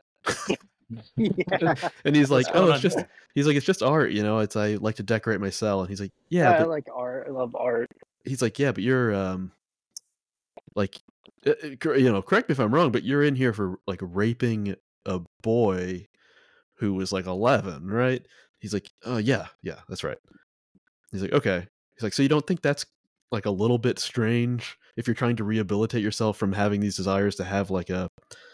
And he's like, oh, it's just art, you know, I like to decorate my cell. And he's like, yeah, but I like art. I love art. He's like, yeah, but you're like, you know, correct me if I'm wrong, but you're in here for like raping a boy who was like 11, right? He's like, oh yeah, that's right. He's like, okay. He's like, so you don't think that's like a little bit strange if you're trying to rehabilitate yourself from having these desires to have like a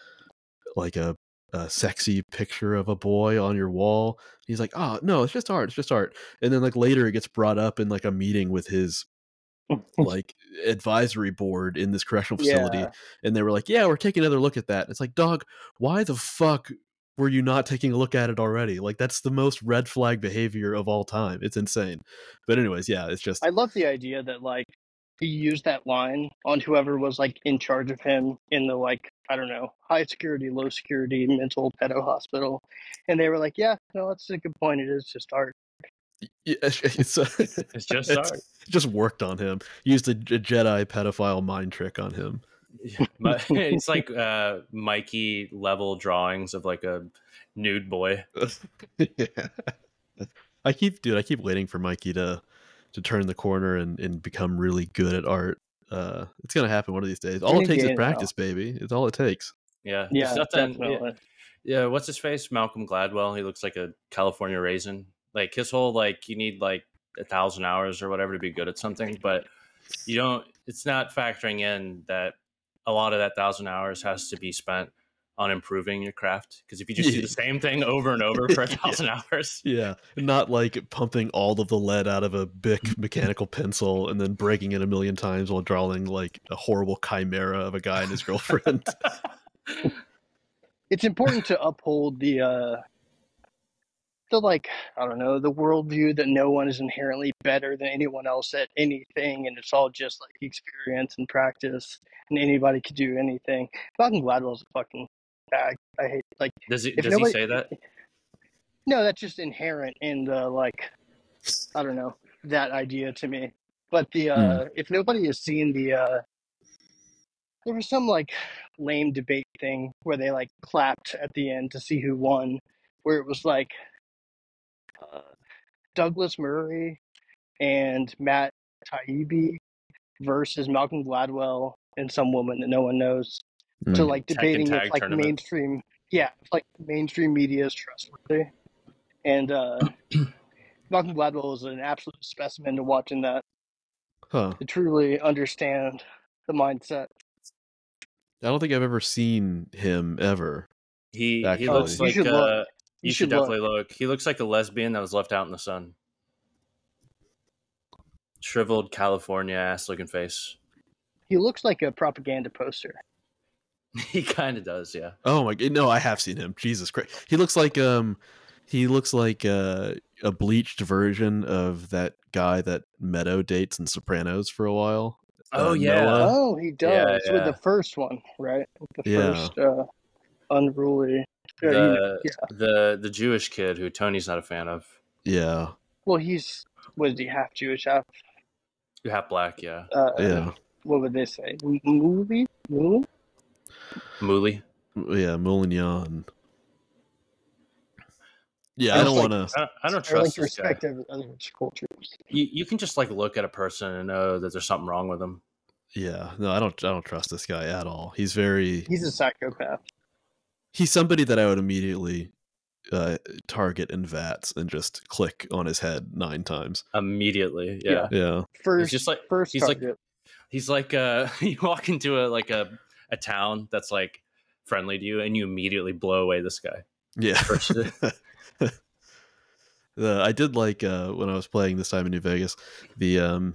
sexy picture of a boy on your wall? He's like, oh no, it's just art. And then like later it gets brought up in like a meeting with his like advisory board in this correctional facility, and they were like, yeah, we're taking another look at that. It's like, dog, why the fuck were you not taking a look at it already? Like, that's the most red flag behavior of all time. It's insane. But anyways, yeah, it's just, I love the idea that like he used that line on whoever was like in charge of him in the like, I don't know, high security, low security mental pedo hospital, and they were like, yeah, no, that's a good point, it is just art. it's just art. It just worked on him. Used a Jedi pedophile mind trick on him. It's like Mikey level drawings of like a nude boy. Yeah. I keep waiting for Mikey to turn the corner and become really good at art. It's gonna happen one of these days. All it takes is practice, baby. It's all it takes. Yeah, definitely. Yeah, what's his face? Malcolm Gladwell. He looks like a California raisin. Like his whole like, you need like 1,000 hours or whatever to be good at something, but you don't. It's not factoring in that a lot of that 1,000 hours has to be spent on improving your craft. Because if you just do the same thing over and over for 1,000 hours, not like pumping all of the lead out of a Bic mechanical pencil and then breaking it a million times while drawing like a horrible chimera of a guy and his girlfriend. It's important to uphold the like, I don't know, the worldview that no one is inherently better than anyone else at anything, and it's all just like experience and practice, and anybody could do anything. Malcolm Gladwell's a fucking bag. I hate, like, does he say that? No, that's just inherent in the like I don't know, that idea to me. But the Mm. if nobody has seen the there was some like lame debate thing where they like clapped at the end to see who won, where it was like uh, Douglas Murray and Matt Taibbi versus Malcolm Gladwell and some woman that no one knows. So Mm. like Tekken debating if tag like tournament. mainstream, yeah, if like mainstream media is trustworthy. And Malcolm Gladwell is an absolute specimen to watch in that Huh. to truly understand the mindset. I don't think I've ever seen him ever. He Actually. looks You like should look. you should definitely look. He looks like a lesbian that was left out in the sun. Shriveled California ass looking face. He looks like a propaganda poster. He kind of does, yeah. Oh my god! No, I have seen him. Jesus Christ, he looks like a bleached version of that guy that Meadow dates in Sopranos for a while. Oh, yeah. Noah. Oh, he does Yeah, with yeah. the first one, right? With the Yeah. first unruly. The Jewish kid who Tony's not a fan of. Yeah. Well, was he half Jewish, half Half black, yeah. Yeah. what would they say? Movie? Mooley. Yeah. Moulignon. Yeah, I I just don't like- want to. I don't I like trust to this guy. respect other cultures. You can just like look at a person and know that there's something wrong with him. Yeah, no, I don't trust this guy at all. He's very. He's a psychopath. He's somebody that I would immediately target in VATS and just click on his head 9 times. Immediately, yeah. Yeah. First, just like- first he's like- target. He's like you walk into a town that's like friendly to you and you immediately blow away this guy. Yeah. First- I did like when I was playing this time in New Vegas, the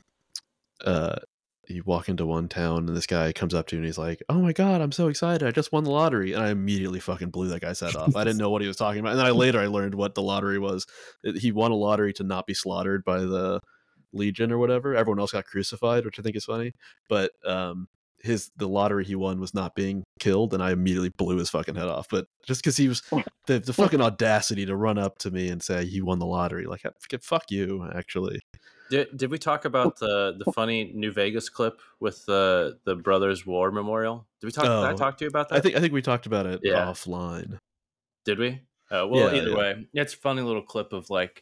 you walk into one town and this guy comes up to you and he's like, "Oh my god, I'm so excited! I just won the lottery!" And I immediately fucking blew that guy's head off. I didn't know what he was talking about, and then I learned what the lottery was. He won a lottery to not be slaughtered by the Legion or whatever. Everyone else got crucified, which I think is funny. But the lottery he won was not being killed, and I immediately blew his fucking head off. But just because he was the fucking audacity to run up to me and say he won the lottery, like fuck you, actually. Did we talk about the funny New Vegas clip with the Brothers War Memorial? Did I talk to you about that? I think we talked about it Yeah. offline. Did we? Well, Yeah, either yeah. way, it's a funny little clip of like,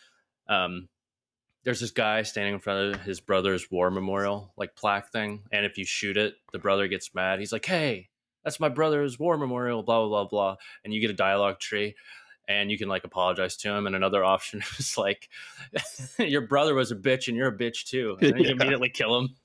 there's this guy standing in front of his brother's war memorial, like plaque thing, and if you shoot it, the brother gets mad. He's like, "Hey, that's my brother's war memorial," blah blah blah blah, and you get a dialogue tree, and you can like apologize to him. And another option is like, "Your brother was a bitch, and you're a bitch too," and then you Yeah. immediately kill him.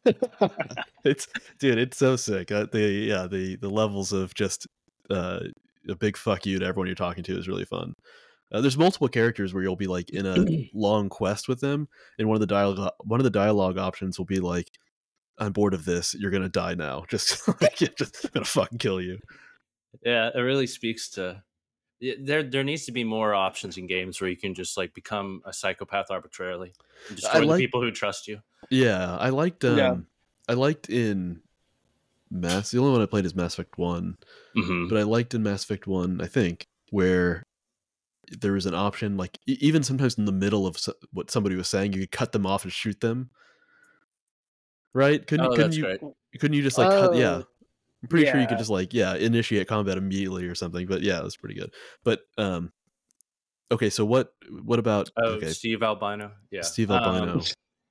It's so sick. The levels of just a big fuck you to everyone you're talking to is really fun. There's multiple characters where you'll be like in a long quest with them, and one of the dialogue options will be like, "I'm bored of this. You're gonna die now. Just just gonna fucking kill you." Yeah, it really speaks to. There needs to be more options in games where you can just like become a psychopath arbitrarily and destroy the people who trust you. Yeah, I liked. Yeah. I liked in Mass. The only one I played is Mass Effect 1, Mm-hmm. but I liked in Mass Effect 1, I think, where there was an option, like even sometimes in the middle of what somebody was saying, you could cut them off and shoot them. Right? Couldn't you? Great. Couldn't you just like cut? Yeah, Oh, I'm pretty sure you could yeah. just like initiate combat immediately or something. But yeah, it was pretty good. But okay, so what about Steve Albino? Yeah. Steve Albino?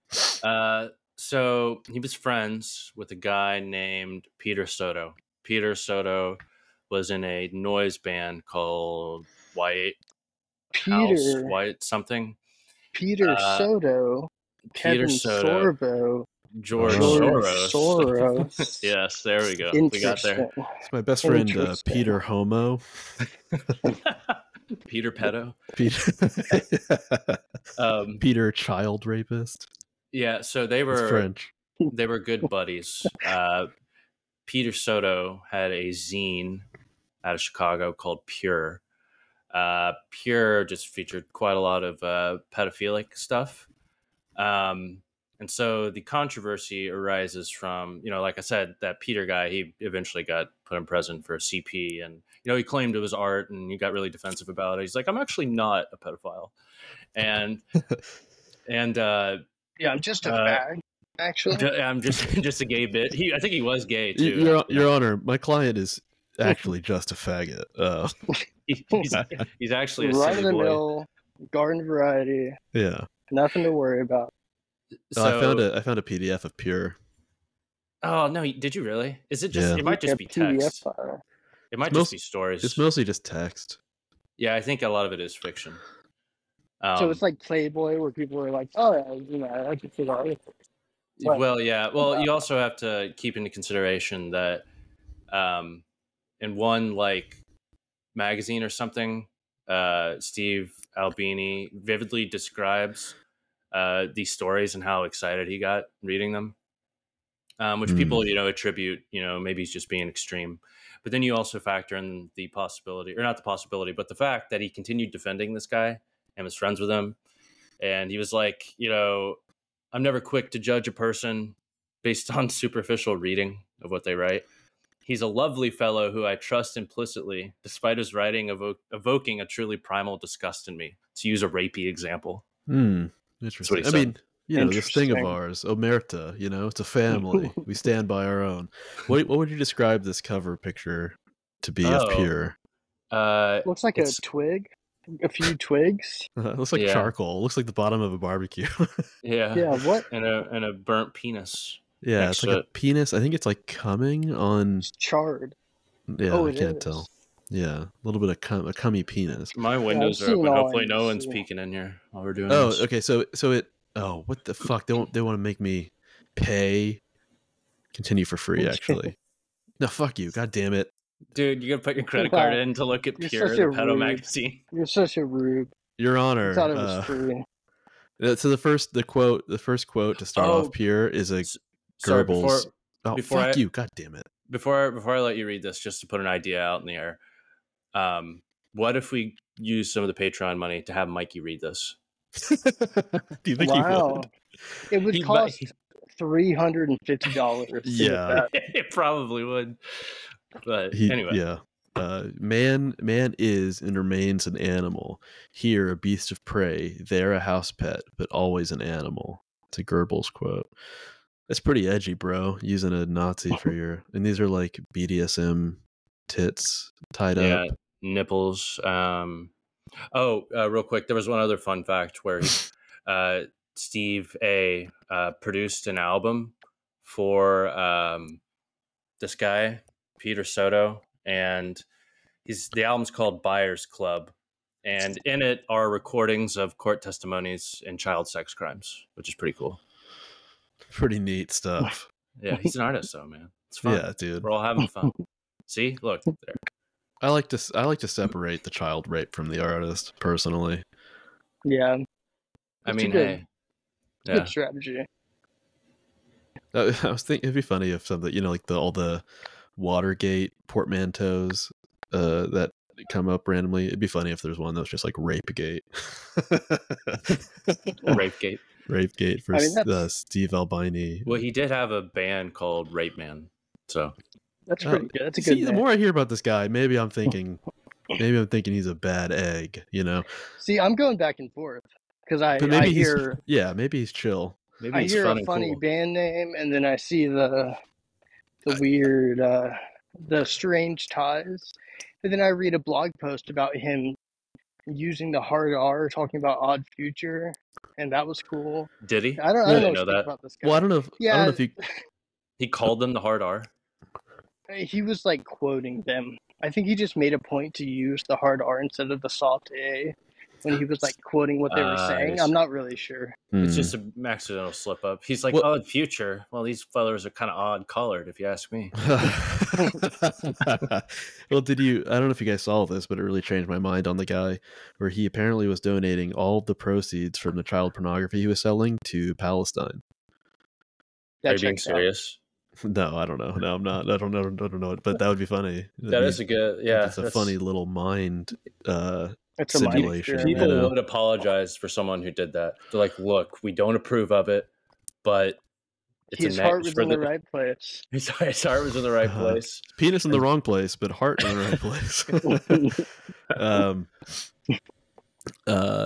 So he was friends with a guy named Peter Soto. Peter Soto was in a noise band called White House, White something. Peter Soto, Peter Kevin Soto, Sorbo, George George Soros. Soros. Yes, there we go. We got there. Interesting. It's my best friend Interesting. Peter Homo. Peter Pedo. Peter Child Rapist. Yeah, so they It's were French. good buddies. Peter Soto had a zine out of Chicago called Pure. Pure just featured quite a lot of pedophilic stuff. And so the controversy arises from, like I said, that Peter guy, he eventually got put in prison for CP, and, he claimed it was art, and he got really defensive about it. He's like, "I'm actually not a pedophile." And And Yeah, I'm just a fag, actually. I'm just a gay bit. I think he was gay too. Your Honor, my client is actually just a faggot. He's actually a Run of city the boy. mill, garden variety. Yeah. Nothing to worry about. So, I found a PDF of Pure. Oh no! Did you really? Is it just? Yeah. It might just be PDF text. file. It might just be stories. It's mostly just text. Yeah, I think a lot of it is fiction. So it's like Playboy, where people are like, "Oh, yeah, I like to see that." But- well, yeah. Well, you also have to keep into consideration that, in one like magazine or something, Steve Albini vividly describes these stories and how excited he got reading them, which people attribute, maybe he's just being extreme. But then you also factor in the possibility, or not the possibility, but the fact that he continued defending this guy and was friends with him. And he was like, I'm never quick to judge a person based on superficial reading of what they write. He's a lovely fellow who I trust implicitly, despite his writing evoking a truly primal disgust in me, to use a rapey example. Interesting. I mean, this thing of ours, Omerta, it's a family. We stand by our own. What would you describe this cover picture to be of Pure? Looks like a twig, a few twigs. It looks like charcoal. It looks like the bottom of a barbecue. Yeah. Yeah, what? And a burnt penis. Yeah, it's like a penis. I think it's like coming on. It's charred. Yeah, I can't tell. Yeah, a little bit of a cummy penis. My windows are open. Hopefully no one's peeking in here while we're doing this. Oh, okay. So it. Oh, what the fuck? They want to make me pay. Continue for free, actually. No, fuck you. God damn it. Dude, you gotta put your credit card in to look at Pure, the pedo magazine. You're such a rube. Your Honor. I thought it was free. So the first quote to start off Pure is a Goebbels. Fuck you. God damn it. Before I let you read this, just to put an idea out in the air, what if we use some of the Patreon money to have Mikey read this? Do you think he would? It would cost $350. Yeah, it probably would. But anyway, yeah. Man is and remains an animal. Here a beast of prey, there a house pet, but always an animal. It's a Goebbels quote. That's pretty edgy, bro. Using a Nazi for your, and these are like BDSM tits tied up, nipples. Real quick, there was one other fun fact where Steve A produced an album for this guy Peter Soto, and the album's called Buyers Club, and in it are recordings of court testimonies and child sex crimes, which is pretty cool. Pretty neat stuff. Yeah, he's an artist, though, man. It's fun. Yeah, dude. We're all having fun. See, look there. I like to separate the child rape from the artist, personally. Yeah. I mean, good strategy. I was thinking it'd be funny if something, like all the Watergate portmanteaus that come up randomly. It'd be funny if there's one that was just like Rapegate. Rapegate for Steve Albini. Well, he did have a band called Rape Man, so that's pretty good. That's a good. The more I hear about this guy, maybe I'm thinking he's a bad egg. See, I'm going back and forth because I hear. Yeah, maybe he's chill. Maybe I hear a funny band name, and then I see the weird, the strange ties, and then I read a blog post about him using the hard R, talking about Odd Future, and that was cool. Did he? I don't know that. About this guy. Well, I don't know if he called them the hard R. He was like quoting them. I think he just made a point to use the hard R instead of the soft A when he was like quoting what they were saying. I'm not really sure. It's just an accidental slip up. He's like, Odd Future. Well, these fellas are kind of odd colored, if you ask me. Well, I don't know if you guys saw this, but it really changed my mind on the guy where he apparently was donating all of the proceeds from the child pornography he was selling to Palestine. Are you being serious? No, I don't know. No, I'm not. I don't know. But that would be funny. Is a good, yeah. It's a funny little mind it's simulation. People would apologize for someone who did that. They're like, look, we don't approve of it, but his heart was in the right place. His heart was in the right place. Penis in the wrong place, but heart in the right place.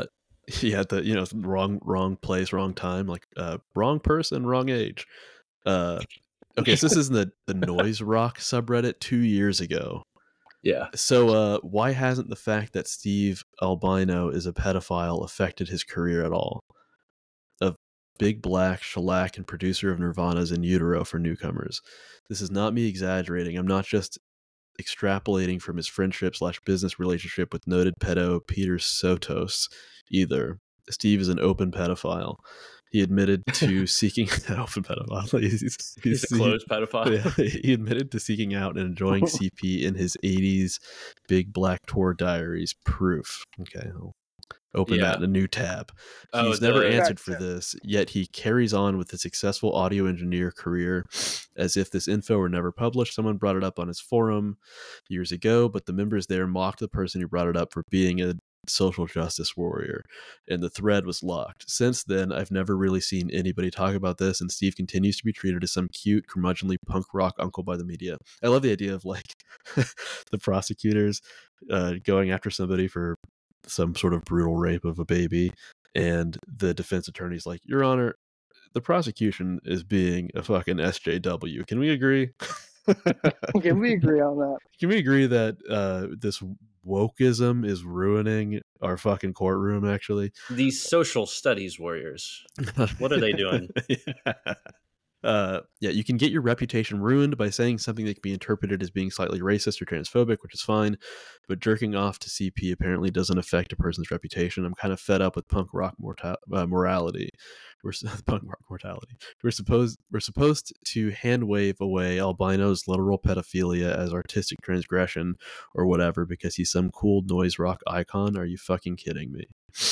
He had the wrong place, wrong time, like wrong person, wrong age. Okay, so this is in the Noise Rock subreddit 2 years ago. Yeah. So why hasn't the fact that Steve Albino is a pedophile affected his career at all? A big black shellac and producer of Nirvana's In Utero for newcomers. This is not me exaggerating. I'm not just extrapolating from his friendship/business relationship with noted pedo Peter Sotos either. Steve is an open pedophile. He admitted to seeking open pedophile. He's a closed pedophile. Yeah, he admitted to seeking out and enjoying CP in his 80s Big Black Tour diaries. Proof. Okay, I'll open that in a new tab. He's never answered for this, yet he carries on with a successful audio engineer career as if this info were never published. Someone brought it up on his forum years ago, but the members there mocked the person who brought it up for being a social justice warrior, and the thread was locked. Since then, I've never really seen anybody talk about this, and Steve continues to be treated as some cute, curmudgeonly punk rock uncle by the media. I love the idea of like the prosecutors going after somebody for some sort of brutal rape of a baby, and the defense attorney's like, Your Honor, the prosecution is being a fucking SJW. Can we agree? Can we agree on that? Can we agree that this wokeism is ruining our fucking courtroom, actually? These social studies warriors. What are they doing? Yeah, you can get your reputation ruined by saying something that can be interpreted as being slightly racist or transphobic, which is fine, but jerking off to CP apparently doesn't affect a person's reputation. I'm kind of fed up with punk rock morality. Punk rock mortality. We're supposed to hand wave away Albino's literal pedophilia as artistic transgression or whatever because he's some cool noise rock icon. Are you fucking kidding me?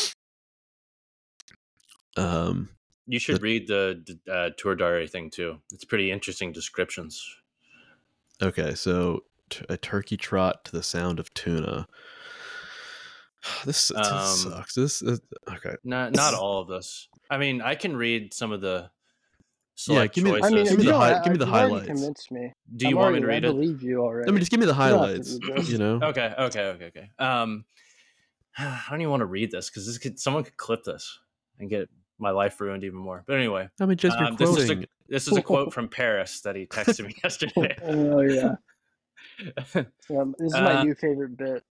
You should read the tour diary thing too. It's pretty interesting descriptions. Okay, so a turkey trot to the sound of tuna. This sucks. This is, okay. Not all of this. I mean, I can read some of the select choices. I mean, give me the highlights. Convinced me. Do you want me to read it? I believe you already. I mean, just give me the highlights. You know. Okay. I don't even want to read this because someone could clip this and get my life ruined even more. But anyway, I mean, just you're quoting. This is a quote from Paris that he texted me yesterday. Oh yeah. This is my new favorite bit.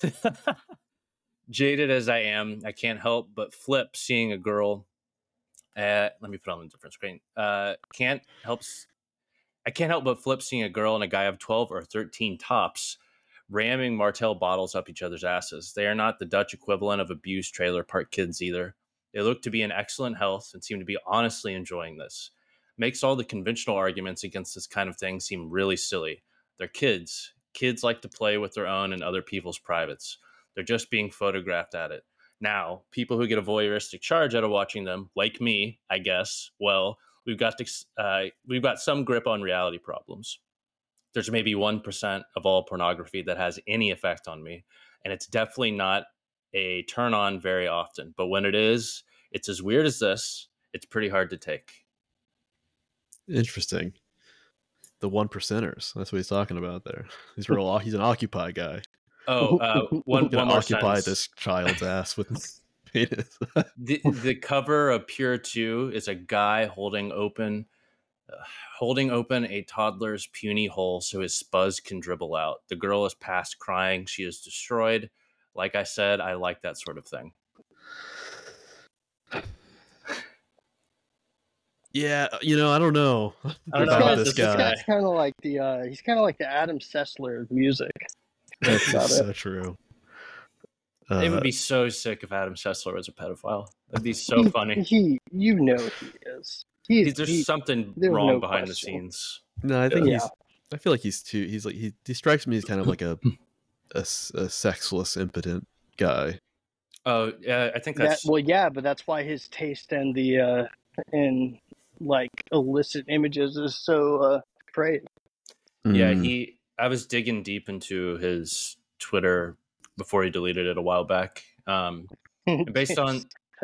Jaded as I am, I can't help but flip seeing a girl. Let me put on a different screen. I can't help but flip seeing a girl and a guy of 12 or 13 tops ramming Martell bottles up each other's asses. They are not the Dutch equivalent of abused trailer park kids either. They look to be in excellent health and seem to be honestly enjoying this. Makes all the conventional arguments against this kind of thing seem really silly. They're kids. Kids like to play with their own and other people's privates. They're just being photographed at it. Now, people who get a voyeuristic charge out of watching them, like me, I guess, well, we've got some grip on reality problems. There's maybe 1% of all pornography that has any effect on me, and it's definitely not a turn on very often. But when it is, it's as weird as this. It's pretty hard to take. Interesting. The 1%ers. That's what he's talking about there. He's an Occupy guy. Oh, one more occupy sentence. This child's ass with penis. The cover of Pure 2 is a guy holding open a toddler's puny hole so his spuzz can dribble out. The girl is past crying. She is destroyed. Like I said, I like that sort of thing. Yeah, I don't know. I don't know about this This guy. guy's kind of like he's kind of like the Adam Sessler of music. That's so true. It would be so sick if Adam Sessler was a pedophile. That'd be so funny. He is. There's something wrong behind the scenes. No, I think I feel like he strikes me as kind of like a sexless, impotent guy. Oh, yeah, I think that's... but that's why his taste and the in like illicit images is so great. Yeah, I was digging deep into his Twitter before he deleted it a while back. And based on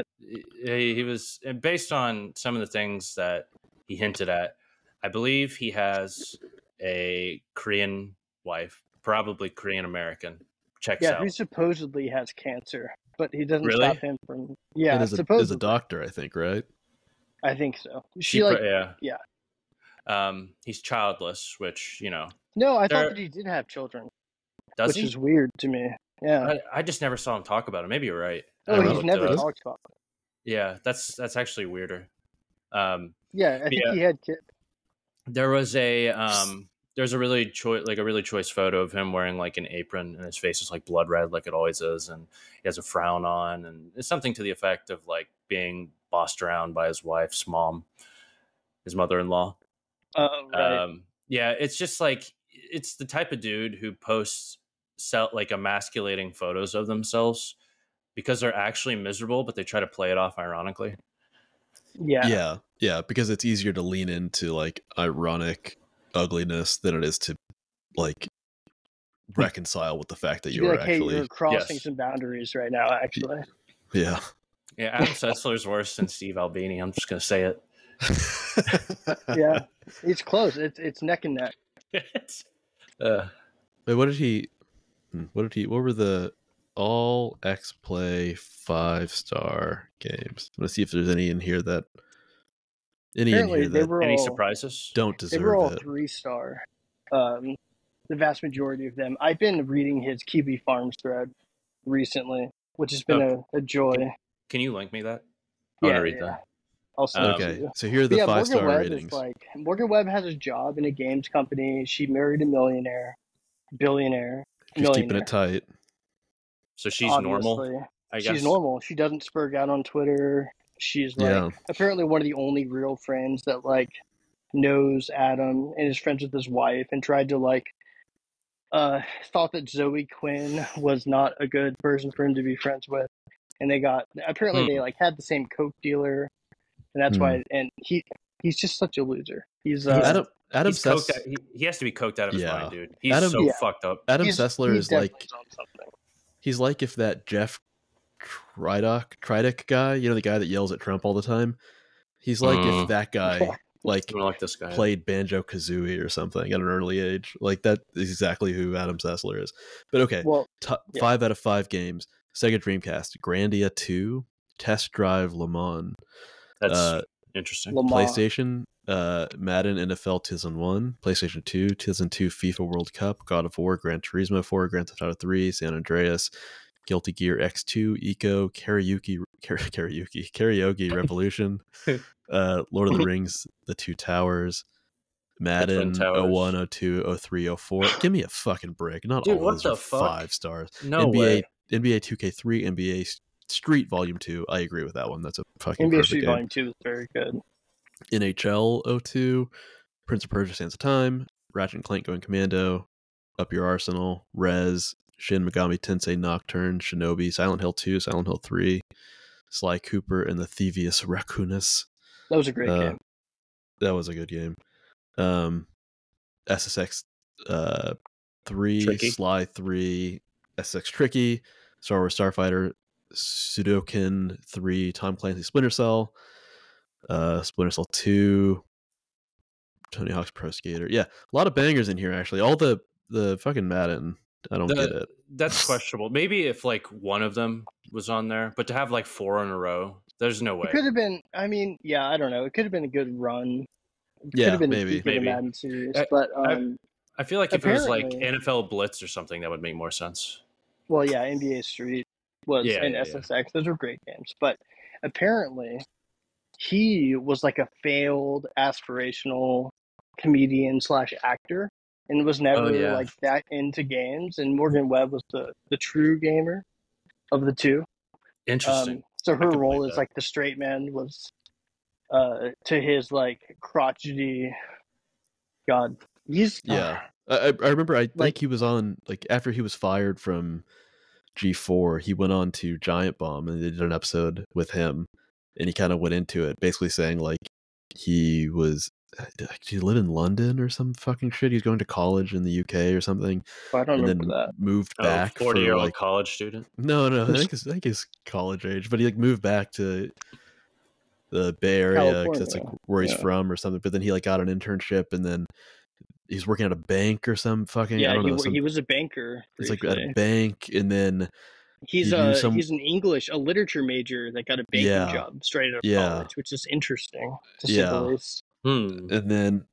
some of the things that he hinted at, I believe he has a Korean wife, probably Korean American. Checks out. Who supposedly has cancer. but he doesn't Really? stop him from. Yeah, and is a supposedly. doctor, I think, right? I think so. She She like yeah. He's childless, which no. I thought There- that he did have children, does which he? is weird to me. Yeah. I just never saw him talk about it. Maybe you're right. I Oh, never he's looked never it up. talked about it. Yeah, that's actually weirder. Yeah, I think Yeah. he had kids. There was a there's a really choice photo of him wearing like an apron, and his face is like blood red, like it always is, and he has a frown on, and it's something to the effect of like being bossed around by his wife's mom, his mother-in-law. Right. Yeah, it's just like it's the type of dude who posts like emasculating photos of themselves because they're actually miserable, but they try to play it off ironically. Yeah. Yeah, because it's easier to lean into like ironic ugliness than it is to like reconcile with the fact that Just you be are like, hey, actually you're crossing Yes. some boundaries right now. Actually, yeah. Yeah, Adam Sessler's worse than Steve Albini. I'm just gonna say it. yeah, it's close. It's neck and neck. Wait, what what were the all X Play 5-star games? I'm gonna see if there's any in here that Apparently, they were Any all surprises? don't they were all deserve it. 3-star. The vast majority of them. I've been reading his Kiwi Farms thread recently, which has been a joy. Can you link me that? I want to read that. I'll send it to Okay, you. so here are But the yeah, 5-star Morgan Webb ratings. is like Morgan Webb has a job in a games company. She married a billionaire. She's keeping it tight. So she's Obviously. normal. I guess She's normal. She doesn't spurg out on Twitter. She's like Yeah. apparently one of the only real friends that like knows Adam and is friends with his wife and tried to like thought that Zoe Quinn was not a good person for him to be friends with. And they like had the same coke dealer, and that's why. And he's just such a loser. He's Adam he's Sess- coked out, he has to be coked out of his Yeah. mind, dude. He's Adam- so Yeah. fucked up. Adam he's Sessler is like definitely on something. he's like if that Jeff Tridick guy, the guy that yells at Trump all the time. He's like if that guy like I don't like this guy. played Banjo-Kazooie or something at an early age. Like that is exactly who Adam Sessler is. But okay, Well, 5 out of 5 games. Sega Dreamcast, Grandia 2, Test Drive Le Mans, That's interesting. Lamar. PlayStation, Madden NFL 2001, PlayStation 2, 2002 FIFA World Cup, God of War, Gran Turismo 4, Grand Theft Auto 3, San Andreas, Guilty Gear X2, Eco, Karaoke Revolution, Lord of the Rings, The Two Towers, Madden Towers. 01, 02, 03, 04. Give me a fucking break. Not Dude, all what of those the are fuck? 5 stars. No NBA way. 2K3, NBA Street Volume 2. I agree with that one. That's a fucking NBA perfect Street game. Volume 2 is very good. NHL 02, Prince of Persia Sands of Time, Ratchet and Clank Going Commando, Up Your Arsenal, Rez, Shin Megami Tensei Nocturne, Shinobi, Silent Hill 2, Silent Hill 3, Sly Cooper, and the Thievius Raccoonus. That was a great game. That was a good game. SSX 3, Tricky. Sly 3, SSX Tricky, Star Wars Starfighter, Sudokin 3, Tom Clancy Splinter Cell, Splinter Cell 2, Tony Hawk's Pro Skater. Yeah, a lot of bangers in here actually. All the fucking Madden. I don't get it. That's questionable. Maybe if like one of them was on there, but to have like 4 in a row, there's no way. It could have been. I mean, yeah, I don't know. It could have been a good run. It could Yeah, have been maybe. a peak of the Madden series, but I feel like if it was like apparently- NFL Blitz or something, that would make more sense. well, yeah, NBA Street was Yeah, and yeah, SSX. Those were great games, but apparently he was like a failed aspirational comedian / actor and was never yeah. like that into games. And Morgan Webb was the true gamer of the two. Interesting. So her can role believe as that. like the straight man was to his like crotchety. God, he's Yeah. I remember I think Like- he was on like after he was fired from G4, he went on to Giant Bomb and they did an episode with him and he kind of went into it basically saying like he was did he live in London or some fucking shit? He was going to college in the UK or something I don't and remember then that. moved back for 40-year-old like college student. no, I think he's college age, but he like moved back to the Bay Area because that's like California. where he's Yeah. from or something. But then he like got an internship and then he's working at a bank or some fucking I Yeah, don't know. he was a banker. He's like at briefly. a bank and then He's He knew some. he's a literature major that got a banking Yeah, job straight out of yeah, college, which is interesting to say the yeah. least. Hmm. And then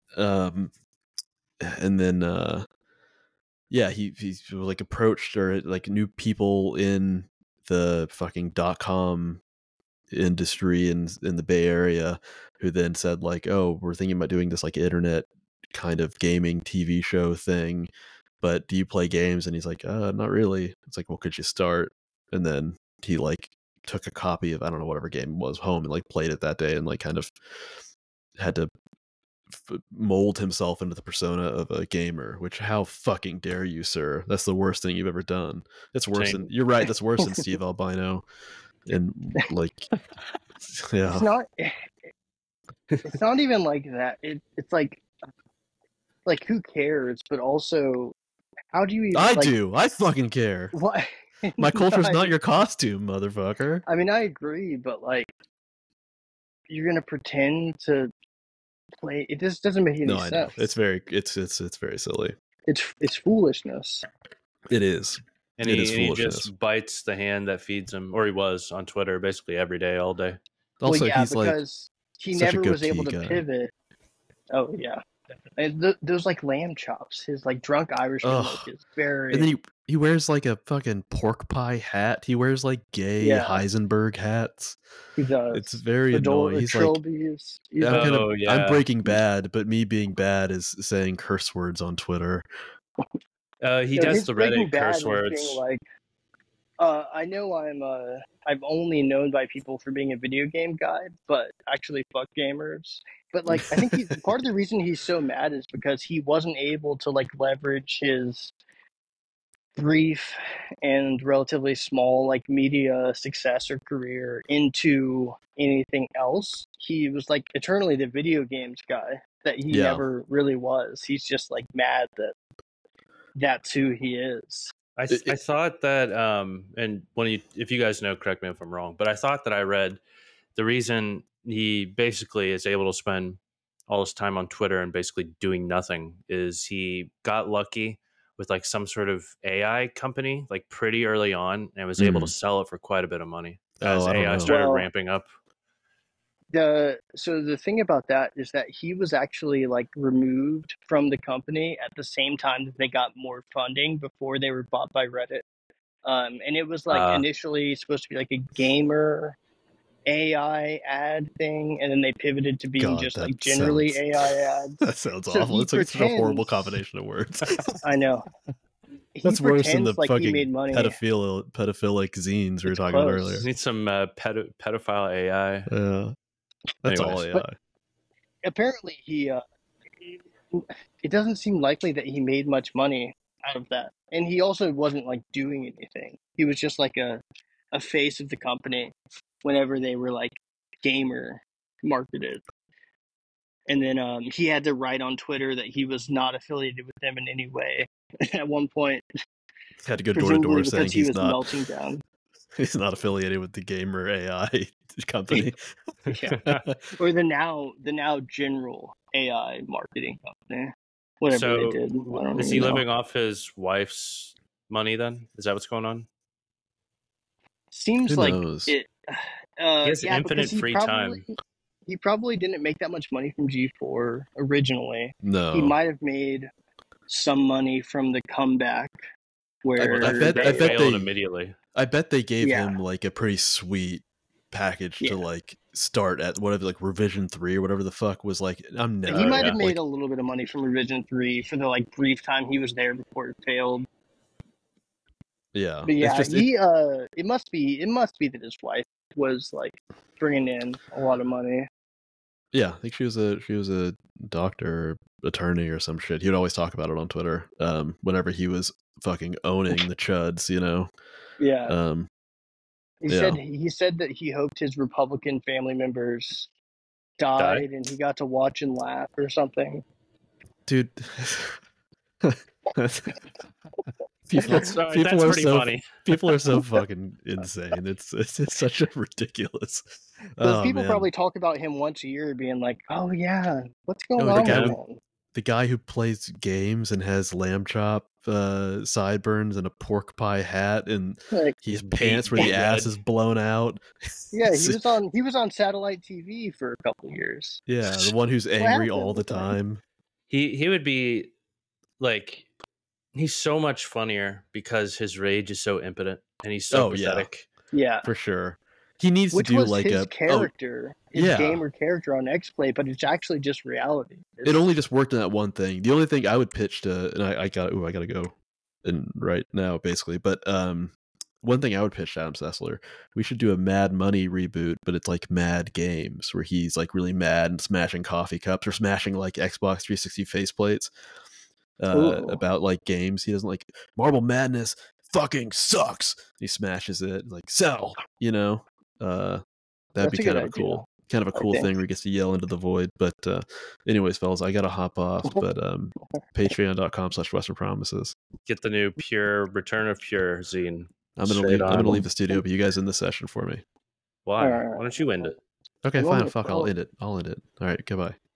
yeah, he like approached or like knew people in the fucking .com industry in the Bay Area who then said like, oh, we're thinking about doing this like internet kind of gaming TV show thing, but do you play games? And he's like, not really. It's like, well, could you start? And then he like took a copy of, I don't know, whatever game it was home and like played it that day and like kind of had to mold himself into the persona of a gamer, which how fucking dare you, sir? That's the worst thing you've ever done. It's worse than, you're right, that's worse than Steve Albino. And like, yeah. It's not even like that. It's like who cares? But also, how do you? I like, do. I fucking care. What? My culture's No, not your costume, motherfucker. I mean, I agree, but like, you're gonna pretend to play. It just doesn't make any No, sense. I know. It's very silly. It's foolishness. It is. And It is he foolishness. just bites the hand that feeds him, or he was on Twitter basically every day, all day. Also, well, yeah, he's like because he such a never was able goatee to guy. pivot. Oh yeah, and those like lamb chops, his like drunk Irishman Ugh. look is very. And then he wears like a fucking pork pie hat. He wears like gay Yeah. Heisenberg hats. He does. It's very annoying. He's like, Trilby's. He's I'm like, gonna, Oh, yeah. I'm Breaking Bad, but me being bad is saying curse words on Twitter. He no, does his the Breaking Reddit Bad curse is words. being like, I know I'm only known by people for being a video game guy, but actually fuck gamers. But like, I think part of the reason he's so mad is because he wasn't able to like leverage his brief and relatively small like media success or career into anything else. He was like eternally the video games guy that he Yeah. never really was. He's just like mad that that's who he is. I thought that, and if you guys know, correct me if I'm wrong, but I thought that I read the reason he basically is able to spend all his time on Twitter and basically doing nothing is he got lucky with like some sort of AI company like pretty early on and was able to sell it for quite a bit of money as I don't AI know. started Well, ramping up. So the thing about that is that he was actually like removed from the company at the same time that they got more funding before they were bought by Reddit. And it was like initially supposed to be like a gamer AI ad thing, and then they pivoted to being just like generally AI ads. That sounds So awful. he It's like such a horrible pretends- combedation of words. I know. That's He worse than pretends the like he fucking made money. pedophilic zines we were It's talking about close. earlier. Need some pedophile AI. Yeah, that's all Anyways. AI. Apparently it doesn't seem likely that he made much money out of that, and he also wasn't like doing anything. He was just like a face of the company whenever they were like gamer marketed, and then he had to write on Twitter that he was not affiliated with them in any way at one point, Had to go door to presumably door because saying he he's was not melting down. he's not affiliated with the gamer AI company. Yeah. Or the now general AI marketing company, whatever So they did. I don't is he even know. living off his wife's money then? Is that what's going on? Seems Who like knows? it. He has yeah, infinite because free time. He probably didn't make that much money from G4 originally. No, He might have made some money from the comeback, where I bet They failed they- immediately. I bet they gave Yeah. him like a pretty sweet package Yeah. to like start at whatever, like revision 3 or whatever the fuck was like. I'm never. he might yeah. have made a little bit of money from Revision 3 for the like brief time he was there before it failed. Yeah, But yeah, it's just, it must be that his wife was like bringing in a lot of money. yeah. I think she was a doctor, attorney, or some shit. He would always talk about it on Twitter. Whenever he was fucking owning the chuds, you know. Yeah. He yeah. said that he hoped his Republican family members died and he got to watch and laugh or something. Dude. People, That's people are pretty so funny. people are so fucking insane. It's such a ridiculous. Those Oh, people man. probably talk about him once a year, being like, "Oh yeah, what's going Oh, on the guy with with- him?" the guy who plays games and has lamb chop sideburns and a pork pie hat, and Like, he has pants where the beat ass red. is blown out. yeah, he was on satellite TV for a couple of years. Yeah, the one who's angry happened? all the What the heck? time. He would be like, he's so much funnier because his rage is so impotent and he's so Oh, yeah. pathetic. Yeah, For sure. He needs which to do was like his a character, his yeah. gamer character on XPlay, but it's actually just reality. It only just worked in that one thing. The only thing I would pitch to, and I gotta go and right now basically, but one thing I would pitch to Adam Sessler, we should do a Mad Money reboot, but it's like Mad Games, where he's like really mad and smashing coffee cups or smashing like Xbox 360 faceplates about like games. He doesn't like Marble Madness fucking sucks. He smashes it like sell, you know. That'd That's be a good kind of a idea, cool think. thing where he gets to yell into the void. But anyways, fellas, I gotta hop off. But patreon.com/Western Promises. Get the new Return of Pure zine. I'm Straight gonna on. leave the studio, but you guys end the session for me. Why? Alright. Why don't you end it? Okay, I want fine. to Fuck, go. I'll end it. All right, goodbye.